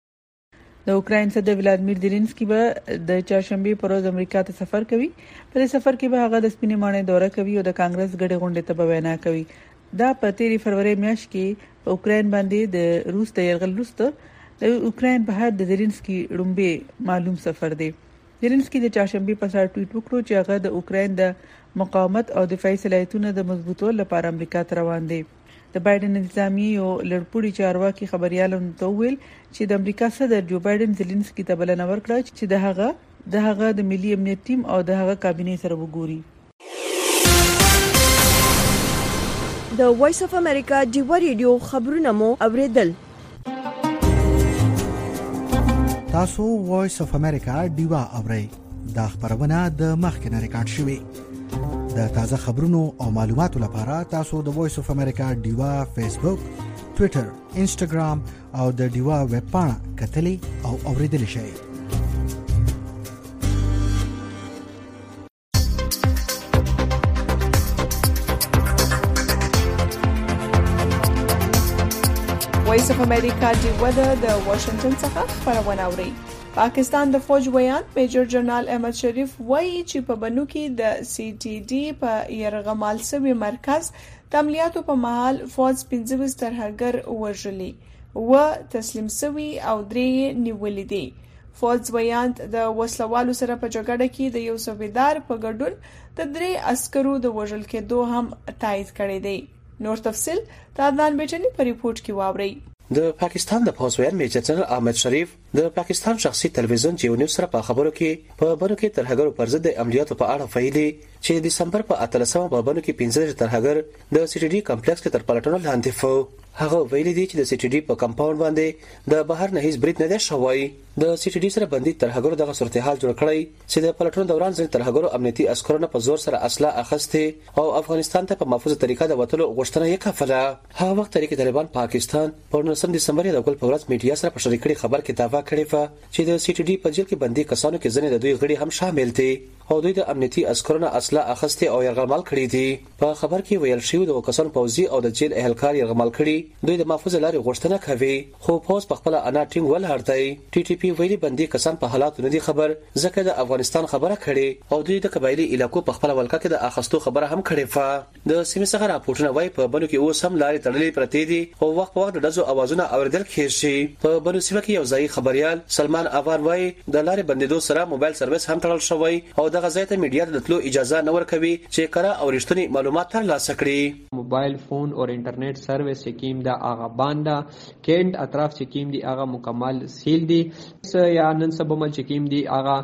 د اوکراین صدر ولادیمیر زيلنسکي به د چهارشنبه پر ورځ امریکا ته سفر کوي. په دې سفر کې به هغه د سپینې ماڼۍ دوره کوي او د کانګرس غړي غونډې ته به وینا کوي. دا په 13 فروری میاشت کې په اوکراین باندې د روس د یرغل وروسته د اوکراین په هر د زيلنسکي لومبه معلوم سفر دی. زيلنسکي د چهارشنبه په سهار ټویټ وکړو چې هغه د اوکراین د مقاومت او دفاعي صلاحیتونو د مضبوطولو لپاره امریکا ته روان دي. د بایدن نظامی او لړپوړي چارواکي خبريالو ته ویل چې د امریکا صدر جو بایدن زيلنسکي ته بلنه ورکړه چې د هغه د ملي امنیت ټیم او د هغه کابینه سره وګوري. د وایس اف امریکا ډیوا ریډیو خبرونه مو اوریدل. تاسو وایس اف امریکا ډیوا اورئ. دا خبرونه د مخکنه ریکارډ شوې. د تازه خبرونو او معلوماتو لپاره تاسو د وایس اف امریکا ډیوا فیسبوک، ټوئیټر، انسټاګرام او د ډیوا ویب پاڼه کتلی او اوریدل شئ. وایس اف امریکا ډیوا د واشنگټن څخه خبرونه اوري. پاکستان د فوج ویان میجر جنرال احمد شریف وایي چې په بنو کې د سی ټي ډي په يرغمال سوي مرکز د عملیاتو په مهال فوج 15 ترهګر وژلي و تسلیم سوي او 3 نیولې دي. فوج ویان د وسلوالو سره په جګړه کې د یو سویدار په ګډون د 3 عسکرو د وژل کېدو هم تایید کړی دی. نور تفصيل تادان بیٹنی په ریپورت کې واوري. د پاکستان د فوجویان میجر جنرال احمد شریف د پاکستان شخصي تلویزیون جیو نیوز سره په خبرو کې په بنو کې ترهګرو پر ضد عملیاتو په اړه ویلي چې د دسمبر په 13 په بنو کې 15 ترهګر د سی ټي ډي کمپلیکس کې تر پلټنو لاندې وو. هغه ویلي دي چې د سی ټي ډي په کمپاوند باندې د بهر نه هیڅ برید نه دی شوی. د سی ټي ډي سره بندي ترهګرو دغه صورتحال جوړ کړی چې د پلټنو دوران ځین ترهګرو امنیتي عسکرونو په زور سره اسلحه اخیسته او افغانستان ته په محفوظه طریقه د وټلو غوښتنه یې کوله. هغه وخت کې طالبان پاکستان په 19 دسمبر د ګل په ورځ میډیا سره په شریکړي خبر کې داوا کړی و چې د سی ټي ډي په جیل کې بندي کسانو کې ځنې د دوی غړي هم شامل دي او دوی د امنیتي عسکرونو اسلحه اخیسته او یرغمال کړی دي. په خبر کې ویل شوی د کسانو پوځي او د جیل اهلکار یرغمال کړي دوی د محفوظ لارې غوښتنه کوي خو پوز په خپل انا ټینګ ولر دی. ټي ټي پی ویلي بندي کسان په حالاتو نه دي خبر ځکه د افغانستان خبره کړي او دوی د قبایلی علاقو په خپل ولکه کې د اخستو خبره هم کړي و. د سیمه څخه راپورټونه وایي په بنو کې اوس هم لارې تړلې پرتې دي او وخت په وخت د دزو اوازونه اوریدل کېږي. په بنو سیمه کې یو ځای خبريال سلمان افغان وایي د لارې بندیدو سره موبایل سرویس هم تړل شوی او دغه ځای ته میډیا ته تلو اجازه نه ورکوي چې کره او رښتونی معلومات ترلاسه کړي. موبایل فون او انټرنیټ سرویس سکیم دا هغه باندا کینټ اطراف سکیم دی هغه مکمل سیل دی یا نن سبا مل سکیم دی هغه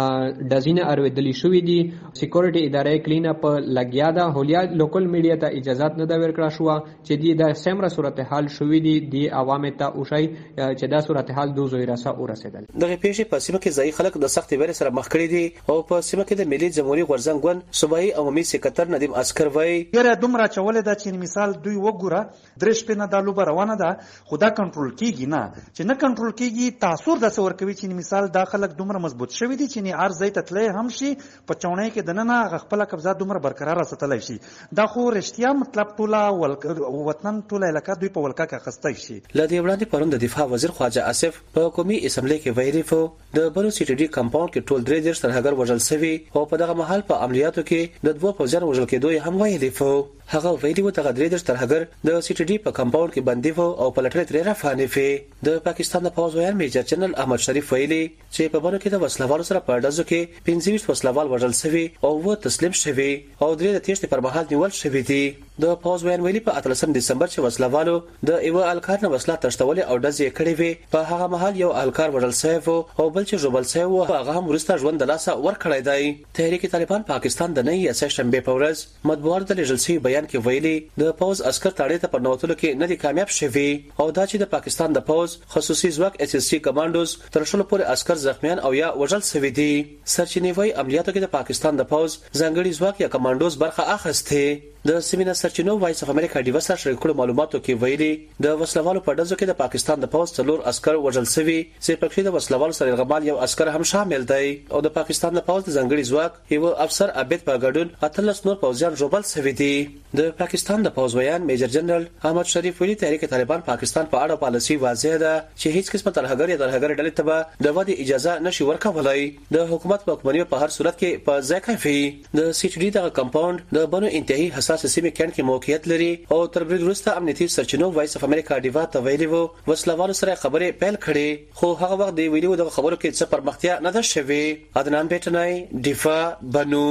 ډزینه ارویدلی شوې دي. سکیورټي ادارې کلین اپ لګیا ده. هولیا لوکل میډیا ته اجازه نه دا ورکړه شو چې دی د سمره صورتحال شوې دي دی عوامو ته اوشي چې دا صورتحال دوزوي راسه ورسېدل. دغه پیښې په سیمه کې ځای خلک د سخت ویرې سره مخ کړي دي او په سیمه کې د ملي جمهوریت غورځنګ ګوند صوبایي عمومي سکرټر ندیم اسکر وایي یره دومره چولې دا چې مثال دوی وګوره درش په نه دالو روانه ده خدا کنټرول کیږي نه چې نه کنټرول کیږي تاثیر د څور کوي چې مثال دا خلک دومره مضبوط شوی دي چې نه ارزه ته تلې هم شي په چونې کې دننه خپل قبضه دومره برقرار ساتلای شي. دا خو رښتیا مطلب ټوله وطن ټوله علاقه دوی په ولکه کې خسته شي. لدی وړاندې پرون د دفاع وزیر خواجه آصف په قومي اسمبلی کې ویلي وو د بنو سی ټي ډي کمپاوند کې ټول 3 ترهګر وژل شوی او په دغه محل په عملیاتو کې د 2 پوځیان وژل کېدو هم ویلي وو. هغه ویلي و دغه 3 ترهګر د سی ټي ډي په کمپاوند کې بندي وو او په لټره ترې رافانې وي. د پاکستان د پوځ ویان میجر جنرال احمد شریف ویلي چې په بنو کې د وسلوالو سره په ډزو کې 25 وسلوال وژل شوی او و تسلیم شوی او 3 د تیښتې پر مهال نیول شوی دي. د پوز ویان ویلي په 13 دسمبر چې وسلوالو د ایو الکار نه وسله تشتولې او ډزې کړې وي په هغه مهال یو الکار وژل شوی او بل چې جوبل شوی و هغه هم ورسته ژوند د لاسه ورکړی دی. تحریک طالبان پاکستان د نئی اساس شنبه په ورځ مطبوعات د لجلسي بیان کې ویلي د پوز عسكر تاړې ته په نوتلو کې نه دي کامیاب شوی او دا چې د پاکستان د پوز خصوصي ځواک اس اس سي کمانډوز تر شلو پورې عسكر زخمیان او یا وژل شوی دي. سرچینې وایي عملیاتو کې د پاکستان د پوز ځانګړي ځواک یا کمانډوز برخه اخیسته. د سیمینار سرچینو وایس اف امریکا ډیوا سره شریک کړو معلوماتو کې ویلي د وسلوالو په ډزو کې د پاکستان د پوز 4 عسكر وژل شوی چې پکې د وسلوالو سره غمال یو عسكر هم شامل دی او د پاکستان د پوز د ځانګړي ځواک یو افسر عبید په ګډون 18 نور پوځیان ژوبل شوی دي. د پاکستان د پوز ویان میجر جنرال احمد شریف ویلي تحریک طالبان پاکستان په اړه پالیسي واضح ده چې هیڅ قسمه ترهګر یا ترهګر ډلې ته د ودی اجازه نشي ورکولای. د حکومت په حکومت په هر صورت کې په ځای کوي. د سی ټي ډي د کمپاوند د بنو انتهایی حساس سیمه کېند کې موقعیت لري او تر برید وروسته امنیتي سرچینو وایس اف امریکا ډیوا ته ویلي وو وسلوالو سره خبرې پیل کړې خو هغه وخت دی ویلي د خبرو کې څه پرمختیا نه ده شوې. عدنان بیٹنای دفاع بنو.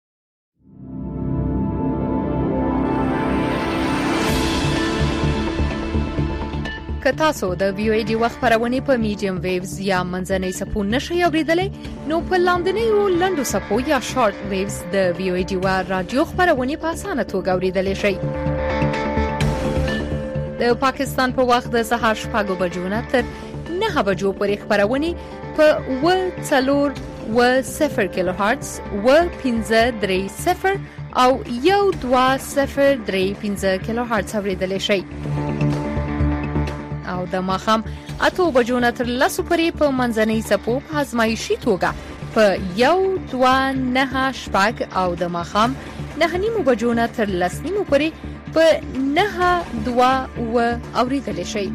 که تاسو د وی او ای ډي وخت خبرونه په میډیم ویوز یا منځنۍ سپو نشئ اوریدلای نو په لاندنیو لنډو سپو یا شارټ ویوز د وی او ای ډي رادیو خبرونه په اسانه توګه اوریدلای شئ. د پاکستان په وخت د سهار 6 بجو نه تر 9 بجو پورې خبرونه په 0 کیلو هرتز 1530 او 1203 کیلو هرتز اوریدلای شئ. او د ماخام 8 بجو نه تر 10 پورې په منځنۍ سپو په ازمایشي توګه په 1.9 او د ماخام 9 بجو نه تر 10 پورې په 9.2 اوریدل شي.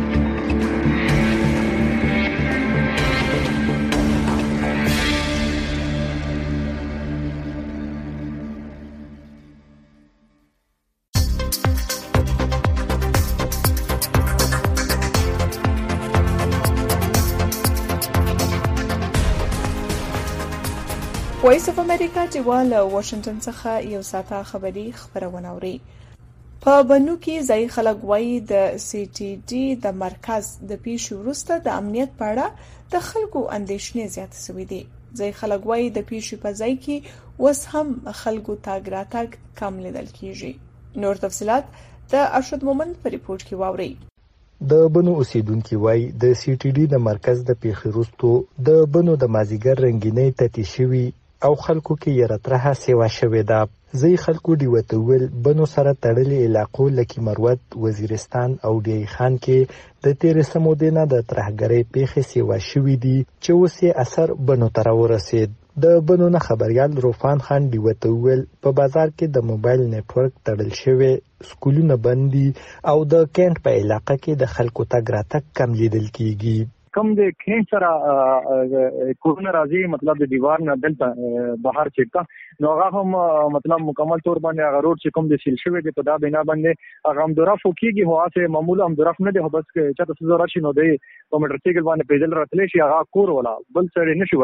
وایس اف امریکا چې واله واشنگټن څخه یو ساته خبري خبرونه اوري. په بنو کې ځای خلک وایي د سی ټي ډي د مرکز د پیښو وروسته د امنیت په اړه د خلکو اندېښنې زیاتې شوې دي. ځای خلک وایي د پیښو په ځای کې اوس هم خلکو تاګ راتګ کم لیدل کیږي. نور تفصيلات د ارشد مومند په ریپورت کې واوري. د بنو اوسیدونکو وایي د سی ټي ډي د مرکز د پیښو وروسته د بنو د مازیګر رنگینۍ تتی شوی او خلکو کې یرتره سیوا شوې ده. ځای خلکو دی وتول بنو سره تړلې علاقو لکه مروت، وزیرستان او ډی خان کې د تیر سمودینه د ترهګرۍ پیښې سیوا شوې دي چې اوس یې اثر بنو تر ورسید. د بنو نه خبريال روفان خان دی وتول په بازار کې د موبایل نتورک تړل شوی، سکولونه بندي او د کینټ په علاقې کې د خلکو تګ راتګ کم لیدل کیږي. کم د کینټ سره کورونا راځي مطلب د دیوار نه دلته بهر چیرته نو هغه هم مطلب مکمل طور باندې هغه روډ چې کوم د سیل شوی دی په دا بنا باندې هغه هم درف کیږي هوا سه معمول هم درف نه دی بس چې تاسو زړه شي نو دی په موټر سایکل باندې پیدل راتلی شي هغه کور ولا بل سره نشي ورتلی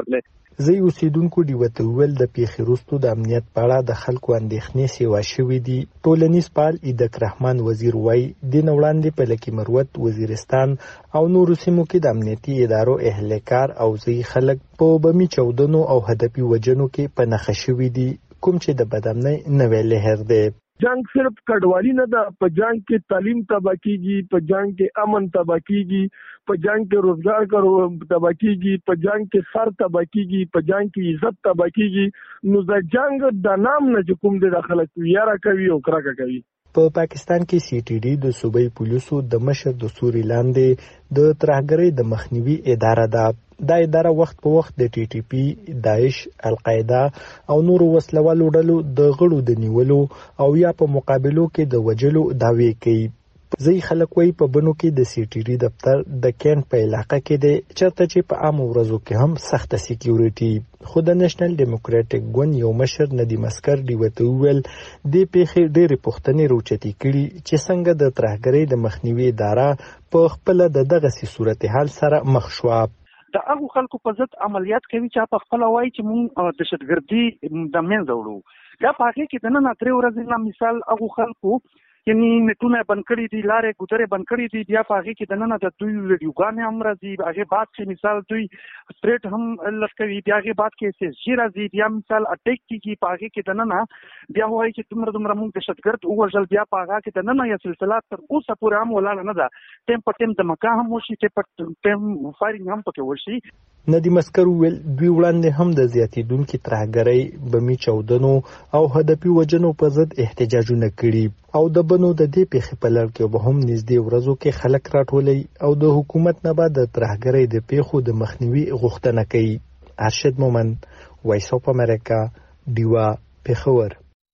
زی اوسیدونکو دیوته ویل د پیښې وروسته د امنیت په اړه د خلکو اندېښنې سیوا شوې دي. ټولنیز فعال ایدک رحمان وزیر وایي د نه وړاندې په لکي مروت، وزیرستان او نورو سیمو کې د امنیتي ادارو اهلکار او ځي خلک په بمي چاودنو او هدفي وژنو کې په نښه شوي دي، کوم چې د بدامنۍ نوی لهر دی. جنگ صرف کډوالي نه ده، په جنگ کې تعلیم تباہ کیږي، په جنگ کې امن تباہ کیږي، په جنگ کې روزګار تباہ کیږي، په جنگ کې سر تباہ کیږي، په جنگ کې عزت تباہ کیږي. نو د جنگ د نام نه کوم د خلک یاره کوي او کرکه کوي. په پاکستان کې سی ټي ډي د صوبایي پولیسو د مشر د سوري لاندې د ترهګرۍ د مخنیوي اداره ده. دا اداره وخت په وخت د ټي ټي پی، داعش، القاعده او نورو وسلوالو ډلو د غړو د نیولو او یا په مقابلو کې د وجلو دعوی کوي. ځي خلک وایي په بنو کې د سی ټي ډي دفتر د کین په علاقه کې دی، چېرته چې په عام ورځو کې هم سخته سکیورټي. خو د نېشنل ډیموکراټک ګوند یو مشر ندیم اسکر دیوته ویل د پیښې ډېرې پوښتنې روچتې کړي چې څنګه د ترهګرۍ د مخنیوي اداره په خپل د دغه صورتحال سره مخ شوه. د هغو خلکو په ضد عملیات کوي چې په خپل وایي چې مونږ دهشتګردي د منځه وړو. یا په هغه کې د نن 3 ورځې نه مثال هغه خلکو یعنی نتونه بند کړی دي، لارې ګودرې بند کړی دي، بیا په هغه کې د نن د دوی ویډیوګانې هم راځي، هغه بعد چې مثال دوی سټریټ هم لټوي، بیا هغه بعد کې سي راځي، بیا مثال اٹیک کیږي، په هغه کې د نن بیا وایي چې دومره موږ دهشتګرد وژل، بیا په هغه کې د نن یا سلسله تر اوسه پورې هم ولاړه نه ده. ټیم په ټیم د مکه هم وشي، ټیم په ټیم فایرینګ هم پکې وشي. ندیم اسکر ویل دوی وړاندې هم د زیاتېدونکي ترهګرۍ، بمي چاودنو او هدفي وژنو په ضد احتجاجونه کړي او د بنو د دې پیښې په لړ کې به هم نږدې ورځو کې خلک راټولي او د حکومت نه بعد د ترهګرۍ د پیښو د مخنیوي غوښتنه کوي. ارشد مومند، وایس اف امریکا، ډیوا، پېښور.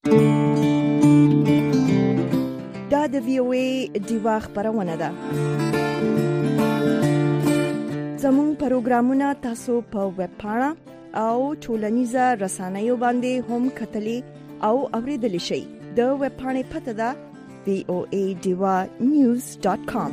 دا د وی او ای ډیوا خبرونه ده. زموږ پروګرامونه تاسو په ویب پاڼه او ټولنیزه رسنیو باندې هم کتلی او اوریدلی شئ. د ویب پاڼې پته ده voadivanews.com.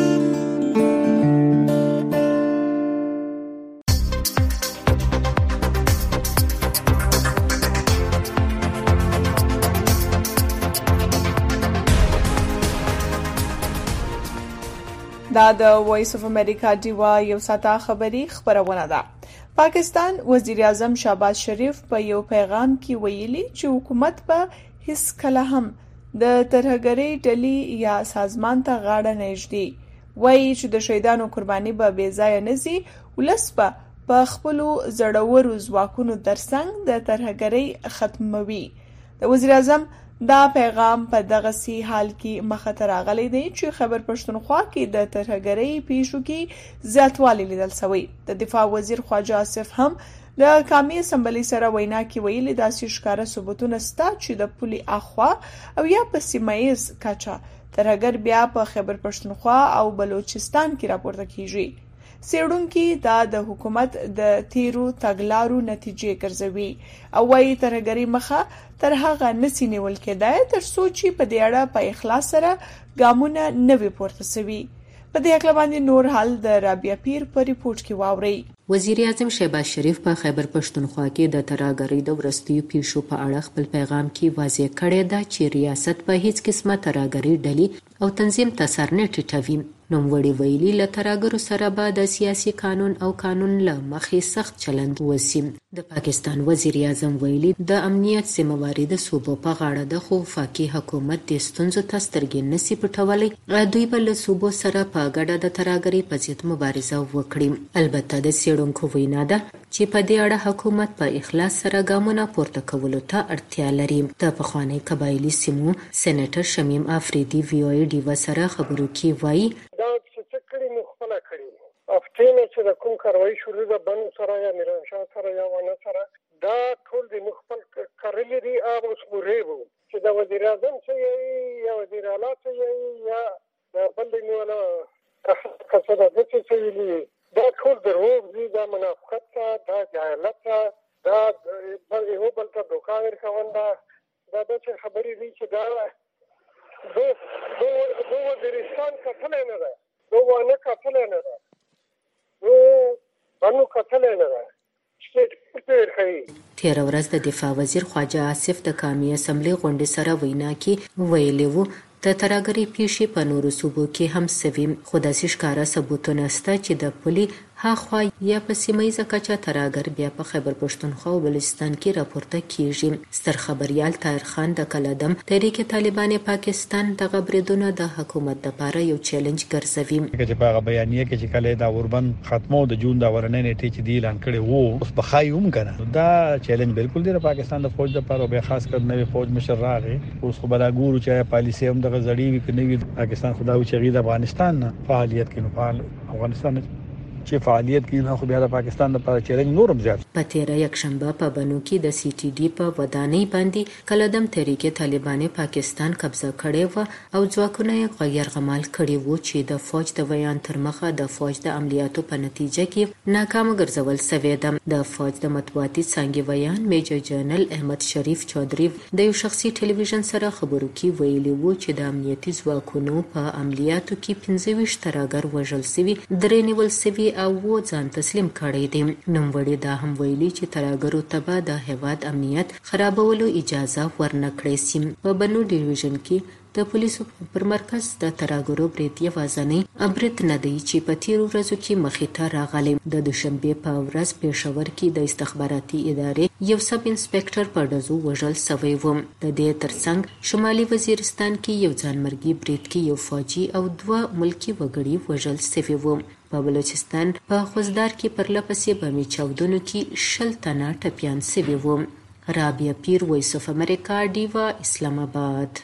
دا د وایس اف امریکا ډیوا یو ساته خبری خبرونه ده. پاکستان وزیر اعظم شهباز شریف په یو پیغام کې ویلي چې حکومت به هیڅ کله هم د ترهګرۍ ډلې یا سازمان ته غاړه نه ږدي. وایي چې د شهیدانو قرباني به بې ځایه نه ځي، ولس به په خپلو زړورو ځواکونو ترڅنګ د ترهګرۍ ختموي. د وزیر اعظم دا پیغام په دغه سي حال کې مخه ته راغلی دی چې خیبر پښتونخوا کې د ترهګرۍ پیښو کې زیاتوالی لیدل شوی. د دفاع وزیر خواجه آصف هم د قومي اسمبلی سره وینا کې ویلي داسې ښکاره ثبوتونه شته چې د پولي اخوا او یا په سیمایز کچا ترهګر بیا په خیبر پښتونخوا او بلوچستان کې راپورته کیږي. څېړونکي دا د حکومت د تیرو تګلارو نتیجې ګرځوي او وايي ترهګرۍ مخه تر هغه نسی نیول کېدای تر څو چې په دې اړه په اخلاص سره ګامونه نوي پورته شوي. په دې اړه باندې نور حال د رابعه پیر په ریپورت کې واوري. وزیر اعظم شهباز شریف په خیبر پښتونخوا کې د ترهګرۍ د وروستیو پیښو په اړه خپل پیغام کې واضح کړی دی چې ریاست په هیڅ قسمه ترهګرۍ ډلې او تنظیم ته سر نه ټیټوي. نوموړي ویلي له ترهګرو سره به د سیاسي قانون او قانون له مخې سخت چلند وشي. د پاکستان وزیر اعظم ویلي د امنیت ذمہواري د صوبو په غاړه ده، خو وفاقي حکومت د ستونزو ته سترګې نشي پټولی. دوی به له صوبو سره په ګډه د ترهګرۍ په ضد مبارزه وکړي. البته د څېړونکو وینا ده چې په دې اړه حکومت په اخلاص سره ګامونه پورته کولو ته اړتیا لري. د پخواني قبایلي سیمو سېنیټر شمیم افریدي وی او ای ډیوا سره خبرو کې وایي افتینه چې د کوم کاروایی شروع ده بن سره یا میرانشاه سره یا ونه سره دا ټول د مخفل کارلی دی او سپورې وو چې د وزیر اعظم څه یا وزیر اعلی څه یا بل دی ولا کڅه د څه ویلي دا ټول دروغ دي، دا منافقت دا جهالت دا یو بل ته دوکا ورکونده دا د خبرې دي چې دا دو وزیرستان کتلې نه ده، دو ونه کتلې نه ده، نو بنو کتلې نه ده، تیر ورځ د دفاع وزیر خواجه آصف د قومي اسمبلی غونډې سره وینا کې ویلي وو د ترهګرۍ پیښې په نورو صوبو کې هم سوي، خو داسې ښکاره ثبوتونه شته چې د پولې هاخوا یا په سیمه کچه ترهګر بیا په خیبر پښتونخوا او بلوچستان کې راپورته کیږي. ستر خبریال طاهر خان د کلدم تحریک طالبان پاکستان دغه بریدونه د حکومت لپاره یو چیلنج ګرځوي. چې په بیانیه کې چې کله دا اوربند ختمو د جون د ورننې نیټه چې دی اعلان کړي وو اوس بخای هم کنه دا چیلنج بالکل دی پاکستان د فوج لپاره، به خاص کر نوې فوج مشر راغی اوس خو بلا ګورو چې پالیسي هم دغه زړی وي کنه وي. پاکستان خدای چې غیر افغانستان نه فعالیت کوي، فعال افغانستان چې فعالیت کوي نه خو بیا د پاکستان لپاره چیلنج نورم زیات. په تیر یکشنبه په بنو کې د سی ټي ډي په ودانۍ باندې کلدم تحریک طالبان پاکستان قبضه کړې و او ځواکونه یې یرغمال کړي وو چې د فوج د بیان تر مخه د فوج د عملیاتو په نتیجه کې ناکام ګرځول شوی ده. د فوج د مطبوعاتي څانګې بیان میجر جنرال احمد شریف چودري د یو شخصي ټلویزیون سره خبرو کې ویلي وو چې د امنیتي ځواکونو په عملیاتو کې 25 ترهګر وژل شوي، 3 نیول شوي او ځان تسلیم کړی دی. نوموړي دا هم ویلي چې ترهګرو ته به د هیواد امنیت خرابولو اجازه ورنه کړی شي. په بنو ډیویژن کې د پولیسو پر مرکز د ترهګرو برید یوازینی برید نه دی چې په تیرو ورځو کې مخې ته راغلی. د دوشنبې په ورځ پېښور کې د استخباراتي ادارې یو سب انسپکټر په ډزو وژل شوی و. د دې ترڅنګ شمالي وزیرستان کې یو ځانمرګي برید کې یو فوجي او 2 ملکی وګړي وژل شوي وو. په بلوچستان په خوزدار کې پرلپسې بمي چاودنو کې 60 تنه ټپیان شوي وو. رابعه پیر، وایس اف امریکا، ډیوا، اسلام آباد.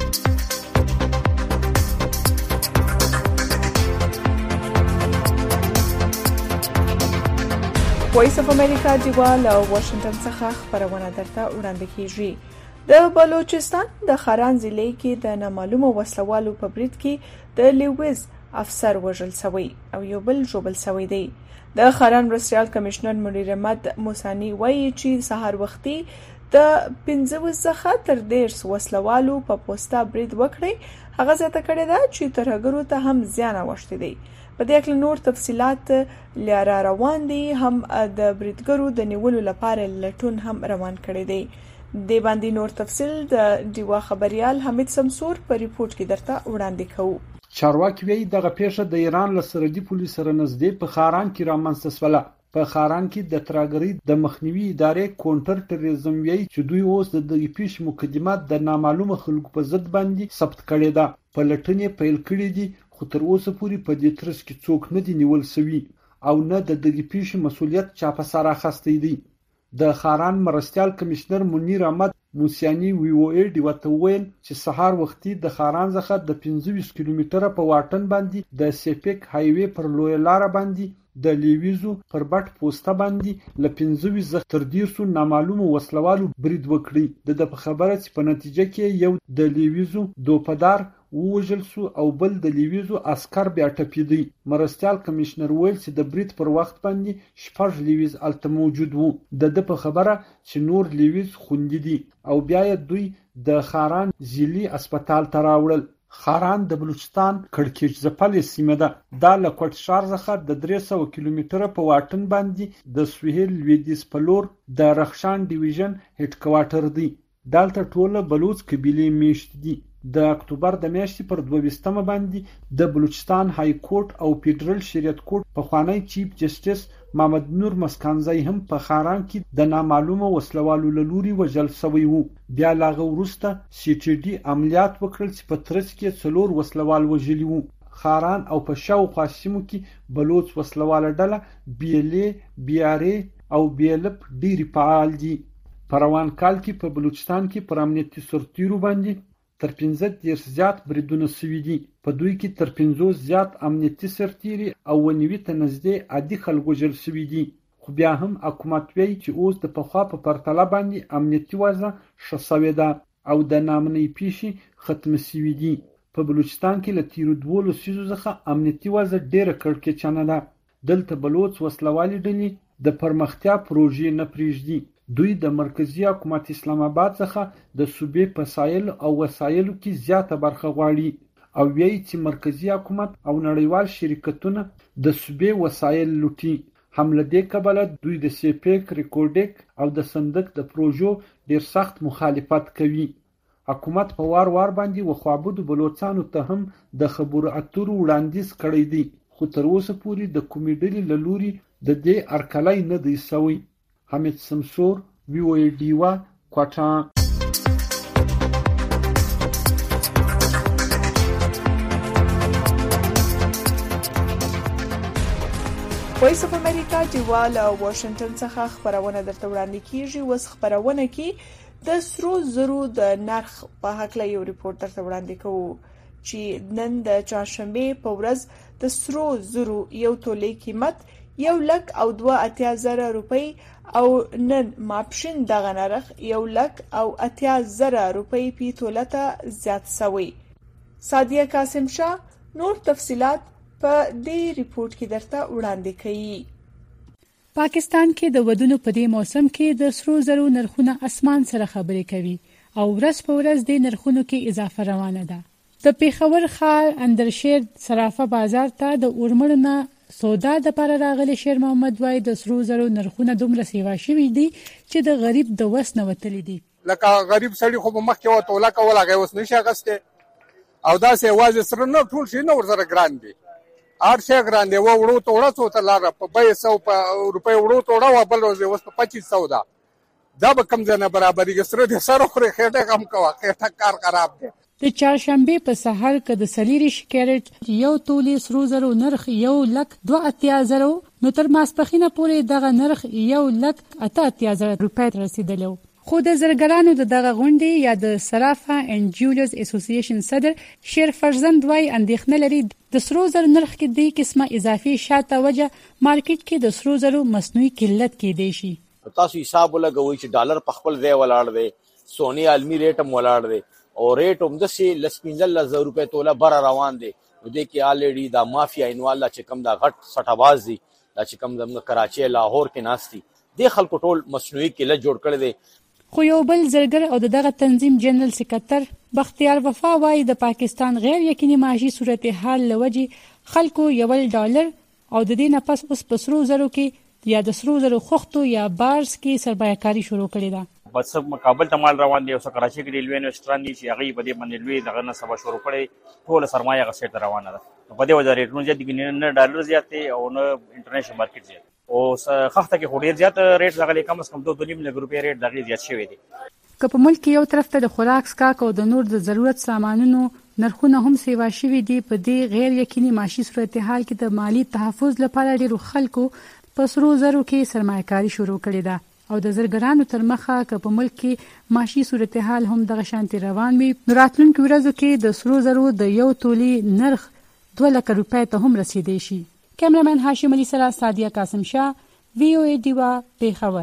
وایس اف امریکا ډیوا له واشنگټن څخه خبرونه درته وړاندې کیږي. د بلوچستان د خاران ضلع کې د نامعلومو وسلوالو په برید کې د لیویز افسر وژل شوی او یو بل ژوبل شوی دی. د خاران مرستیال کمشنر منیر احمد موسانی وایي چې سهار وختي د 15 څخه تر 10 وسلوالو په پوسټا برید وکړي. هغه زیاته کړې ده چې ترهګرو ته هم زیان اوښتی دی. په دې اړه نور تفصيلات لاره روان دي. هم د بریدګرو د نیولو لپاره لټون هم روان کړی دی. د باندې نور تفصيل د دیوا خبريال حمید سمسور په ریپورت کې درته وړاندې کوو. چارواکي وایي دغه پیښه د ایران له سرحدي پولیس سره نږدې په خاران کې رامنځته شوه. په خاران کې د ترهګرۍ د مخنیوي ادارې کونټر ټیرریزم وایي چې دوی اوس د دغه پیښې مقدمات د نامعلومه خلکو په ضد باندې ثبت کړي ده. په لټنې پیل کړي دي خو تر اوسه پورې په دې ترڅ کې څوک نه دي نیول شوي او نه د دغه پیښې مسؤلیت چا په سر اخیستی دی. د خاران مرستیال کمشنر منیر احمد موسیانی وی او ای ډیوا ته ویل چې سهار وختي د خاران څخه د 25 کیلومتره په واټن باندې د سیپک هایوي پر لوی لار باندې د لیویزو پر بټ پوسټه باندې ل 15 تر 10 نامعلومه وسلوالو برید وکړي. د خبره چې په نتیجه کې یو د لیویزو دوپدار ووژل شو او بل د لیویزو عسكر بیا ټپیدي. مرستیال کمشنر ویل چې د برید پر وخت باندې 6 لیویز الته موجود وو. د په خبره چې نور لیویز خوندي دي او بیا دوی د خاران ضلعي هسپتال ته راوړل. خاران د بلوچستان کړکېچ ځپلې سیمه ده. دا له کوټ ښار څخه د 300 کیلومتره په واټن باندې د سوهیل لویدیځ په لور د رخشان ډیویژن هډ کوارټر دی. دلته ټوله بلوچ قبیلې میشت دي. د اکتوبر د میاشتې پر 22مه باندې د بلوچستان های کورټ او فدرال شریعت کورټ پخوانی چیف جسټس محمد نور مسکانزی هم په خاران کې د نامعلومه وسلوالو له لوري وژل شوی وو. بیا لاغه وروسته سی ټي ډي عملیات وکړل چې په ترڅ کې 4 وسلوال وژلي وو. خاران او په شاوخوا سیمو کې بلوچ وسلواله ډله بیلې بیارې او بیلپ ډېری فعال دي. په روان کال کې په بلوچستان کې پر امنیتي سرتیرو باندې تر 15 زیات بریدونه شوي دي. په دوی کې تر 50 زیات امنیتي سرتیري او 90 ته نږدې عادي خلک وژل شوي دي. خو بیا هم حکومت وایي چې اوس د پخوا په پرتله باندې امنیتي وضع ښه شوې ده او د نامنۍ پیښې ختمې شوي دي. په بلوچستان کې له تیرو 2 لسیزو څخه امنیتي وضع ډېره کړکېچنه ده. دلته بلوچ وسلوالې ډلې د پرمختیا پروژې نه پرېږدي. دوی د مرکزی حکومت اسلام آباد څخه د صوبې په سایل او وسایلو کې زیاته برخه غواړي او وایي چې مرکزی حکومت او نړیوال شرکتونه د صوبې وسایل لوټي. هم له دې کبله دوی د سیپیک ریکورډیک او د صندوق د پروژو ډیر سخت مخالفت کوي. حکومت په وار باندې وخوابودو بلوچستانو ته هم د خبرو اترو وړاندیز کړی دی، خو تر اوسه پورې د کومې ډلې له لوري د دې ارکلی نه دی سوی. حمید سمسور، VOA ډیوا، کوټا. وایس اف امریکا ډیوا له واشنگټن څخه خبرونه درته وړاندې کیږي. وس خبرونه کې د سرو زرو د نرخ په حق له یو ریپورت درته وړاندې کوو چې نن د چهارشنبه په ورځ د سرو زرو یو تولې قیمت 1,02,000 روپۍ او نن ماپښین دغه نرخ 1,08,000 روپۍ په توله ته زیات شوی. سادیه قاسم شاه نور تفصيلات په دې ریپورت کې درته وړاندې کړي. پاکستان کې د ودونو په دې موسم کې د سرو زرو نرخونه اسمان سره خبرې کوي او ورځ په ورځ د نرخونو کې اضافه روانه ده. د پیښور ښار اندرشیر صرافه بازار ته د اورمړنه سودا د پر راغلي شیر محمد وای د سرو زرو نرخونه دومره سیوا شوي دي چې د غریب د وس نه وتلی دي. لکه غریب سړی خو مخکې و توله کوله غي وس نشي غسته او دا سه واځ سره نه ټول شي نو ورسره ګران دي. ار شي ګران دی و وړو توړه څو ته لار په 200 روپۍ وړو توړه و بل ورځ وس په 2500 دا به کم ځنه برابرۍ سره د سره خوري خېټه کم کوه خېټه کار خراب دی. د چهارشنبه په سحر کې د سلیریش کیرټ یو تولې سرو زرو نرخ 1,02,000 نو تر ماسپخینه پورې دغه نرخ 1,08,000 روپۍ رسیدلی. خو د زرګرانو د دغه غونډې یا د صرافه اینډ جولرز اسوسییشن صدر شیر فرزند وای اندېښنه لري د سرو زرو نرخ کې د قسمه اضافي شاته وجه مارکیټ کې د سرو زرو مصنوعي قلت کې دی شي. تاسو حساب ولګوي چې ډالر په خپل ځای ولاړ دی، سونی عالمي ریټ هم ولاړ دی او ریټ هم د سي 15,000 روپۍ توله بر روان دی. نو د کې الریډي دا مافیا انوال چې کم دا غټ سټاواز دی دا چې کم د کراچي لاهور کې ناشتي د خلکو ټول مصنوعي قلت جوړ کړی دی. خو یو بل زرګر او دغه تنظیم جنرال سکرټر بختیار وفا وای د پاکستان غیر یقیني معاشي صورتحال لوجه خلکو $1 او د دې نه پس اوس په سرو زرو کې یا د سرو زرو خوختو یا بارز کې سرمایه‌کاري شروع کړې ده. بس مقابل ته مال روان دی او کراچي کې ریلوی انویسټران دي چې هغه په دې باندې لوی دغه نه سبا شروع کړي ټول سرمایه غسه ته روانه ده. په دې وجه ریټونو زیات دي نه ډالر زیات دي او نه انټرنیشنل مارکیټ زیات او خخته کې هډیر زیات ریټ دغه کم از کم 2.5 لک روپۍ ریټ دغه زیات شوی دی. که په ملک یو طرف ته د خوراک سکاک او د نور د ضرورت سامانونو نرخونه هم سیوا شوي دي، په دې غیر یقیني معاشي صورتحال کې د مالی تحفظ لپاره ډیرو خلکو په سرو زرو کې سرمایه‌کاري شروع کړې ده او د زرګرانو تر مخه که په ملک کې معاشي صورتحال هم دغه شانتي روان وي نو راتلونکي ورځو کې د سرو زرو د یو تولې نرخ 2 لک روپۍ ته هم رسیدلی شي. کیمرمن هاشم علي سره سادیه قاسم شاه، VOA ډیوا، پیښور.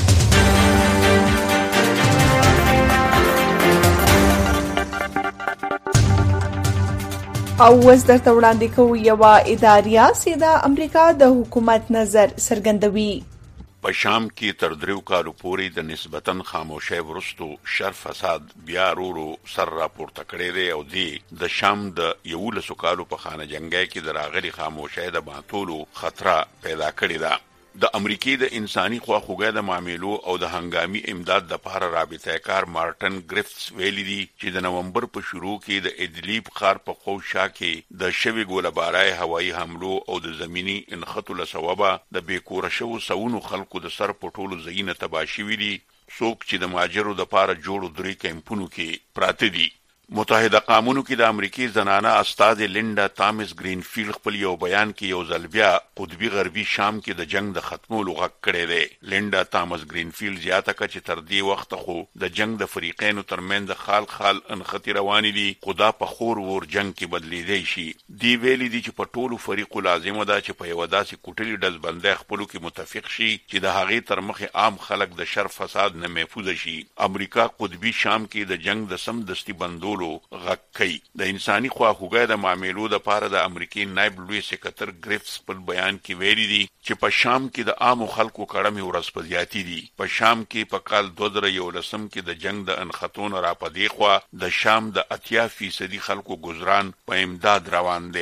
او وز درته وړاندې کوو یوه اداریه چې د امریکا د حکومت نظر څرګندوي. په شام کې تر 3 کالو پورې د نسبتاً خاموشۍ وروستو شر فساد بیا ورو سر راپورته کړی دی او د شام د 11 کالو په خانه جنګۍ کې د راغلي خاموشۍ د ماتولو خطر پیدا کړی ده. د امریکای د انساني خواخوږۍ د معاملو او د هنګامي امداد د لپاره رابطه کار مارټن گریفتس ویلي دی چې د نومبر په شروع کې د ادلیب ښار په خوشا کې د شوی ګولبارای هوایي حملو او د زمینی انخطو له سببه د بیکوره شو سونو خلکو د سر پټولو زینه تباشي ویلي څوک چې د ماجرو د لپاره جوړو درې کمپونو کې پراته دي. متحده قامونو کې د امریکای زنانه استاد لینډا تامس گرینفیلد خپل یو بیان کې یو ځل بیا قطبي غربي شام کې د جنگ د ختمولو غږ کړی دی. لینډا تامس گرینفیلد زیاته کړه چې تر دې وخت خو د جنگ د فریقینو ترمنځ خال انختی روانې دي، خدا په خور ور جنگ کې بدلیدي شي. دی ویلي دي چې په ټولو فریقو لازمه ده چې په یو داسې کوټلي ډزبندۍ خپلو کې متفق شي چې د هغې تر مخې عام خلک د شر فساد نه محفوظ شي. امریکا قطبي شام کې د جنگ د سم دستي بندولو غږ کوي. د انساني خواخوږۍ د معاملو د لپاره د امریکای نائب لوی سکرټر گریفتس په بیان کې ویلي دي چې په شام کې د عامو خلکو کړمې ورځ په زیاتی دي. په شام کې په کال 2011 کې د جنگ د انخطون را پدې خوا د شام د 80% خلکو گزاران په امداد روان دي.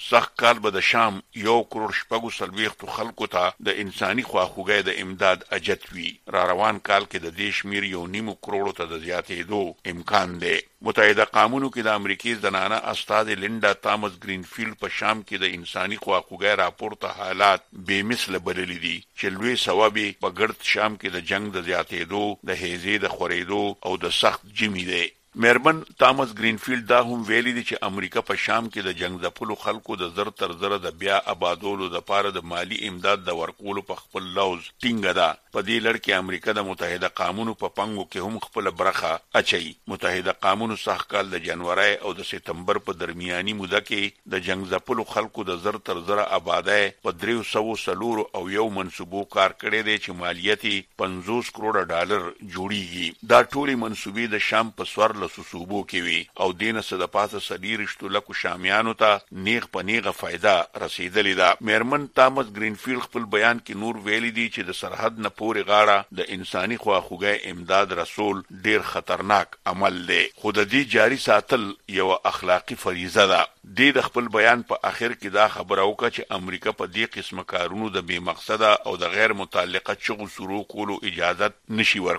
سخت کال به د شام 1.4 خلکو ته د انساني خواخوږۍ د امداد اجت وی. را روان کال کې د دې شمیر 1.5 کروڑ ته د زیاتېدو امکان دی. متحده قومونو کې د امریکای زنانه استاد لینډا تامس گرینفیلد په شام کې د انساني خواخوږۍ راپور ته حالات بې مثله بللي دي چې لوی ثواب په ګرد شام کې د جنگ د زیاتېدو، د هیزې د خورېدو او د سخت جمی دی. میرمن تامس گرینفیلد دا هم ویلي دي چې امریکا په شام کې د جنگ ځپلو خلکو د زر تر زره د بیا آبادولو لپاره د مالی امداد د ورکولو په خپل لوز ټینګه ده. په دې لړ کې امریکا د متحده قومونو په پنګو کې هم خپل برخه اچي. متحده قومونو سخت کال د جنوري او د سپتمبر په درمیاني موده کې د جنگ ځپلو خلکو د زر تر زره آبادای په 300 او یو منسوبو کار کړی دی چې مالیاتي 50 کروڑ ډالر جوړیږي. دا ټولي منسوبې د شام په سوار لسو صوبو کې وي او دینه صد پاسه سلیرشتو لکو شامیانو ته نیغ په نیغه فائدہ رسیدلې ده. میرمن تامس گرینفیلد خپل بیان کې نور ویلي دي چې د سرحد نه پورې غاړه د انساني خواخوږۍ امداد رسول ډیر خطرناک عمل دی، خو د دې جاری ساتل یو اخلاقی فریضه ده. د خپل بیان په اخر کې دا خبره وکړه چې امریکا په دې قسم کارونو د بې مقصده او د غیر متعلقه چغو شروع کولو اجازه نشي ورکولی.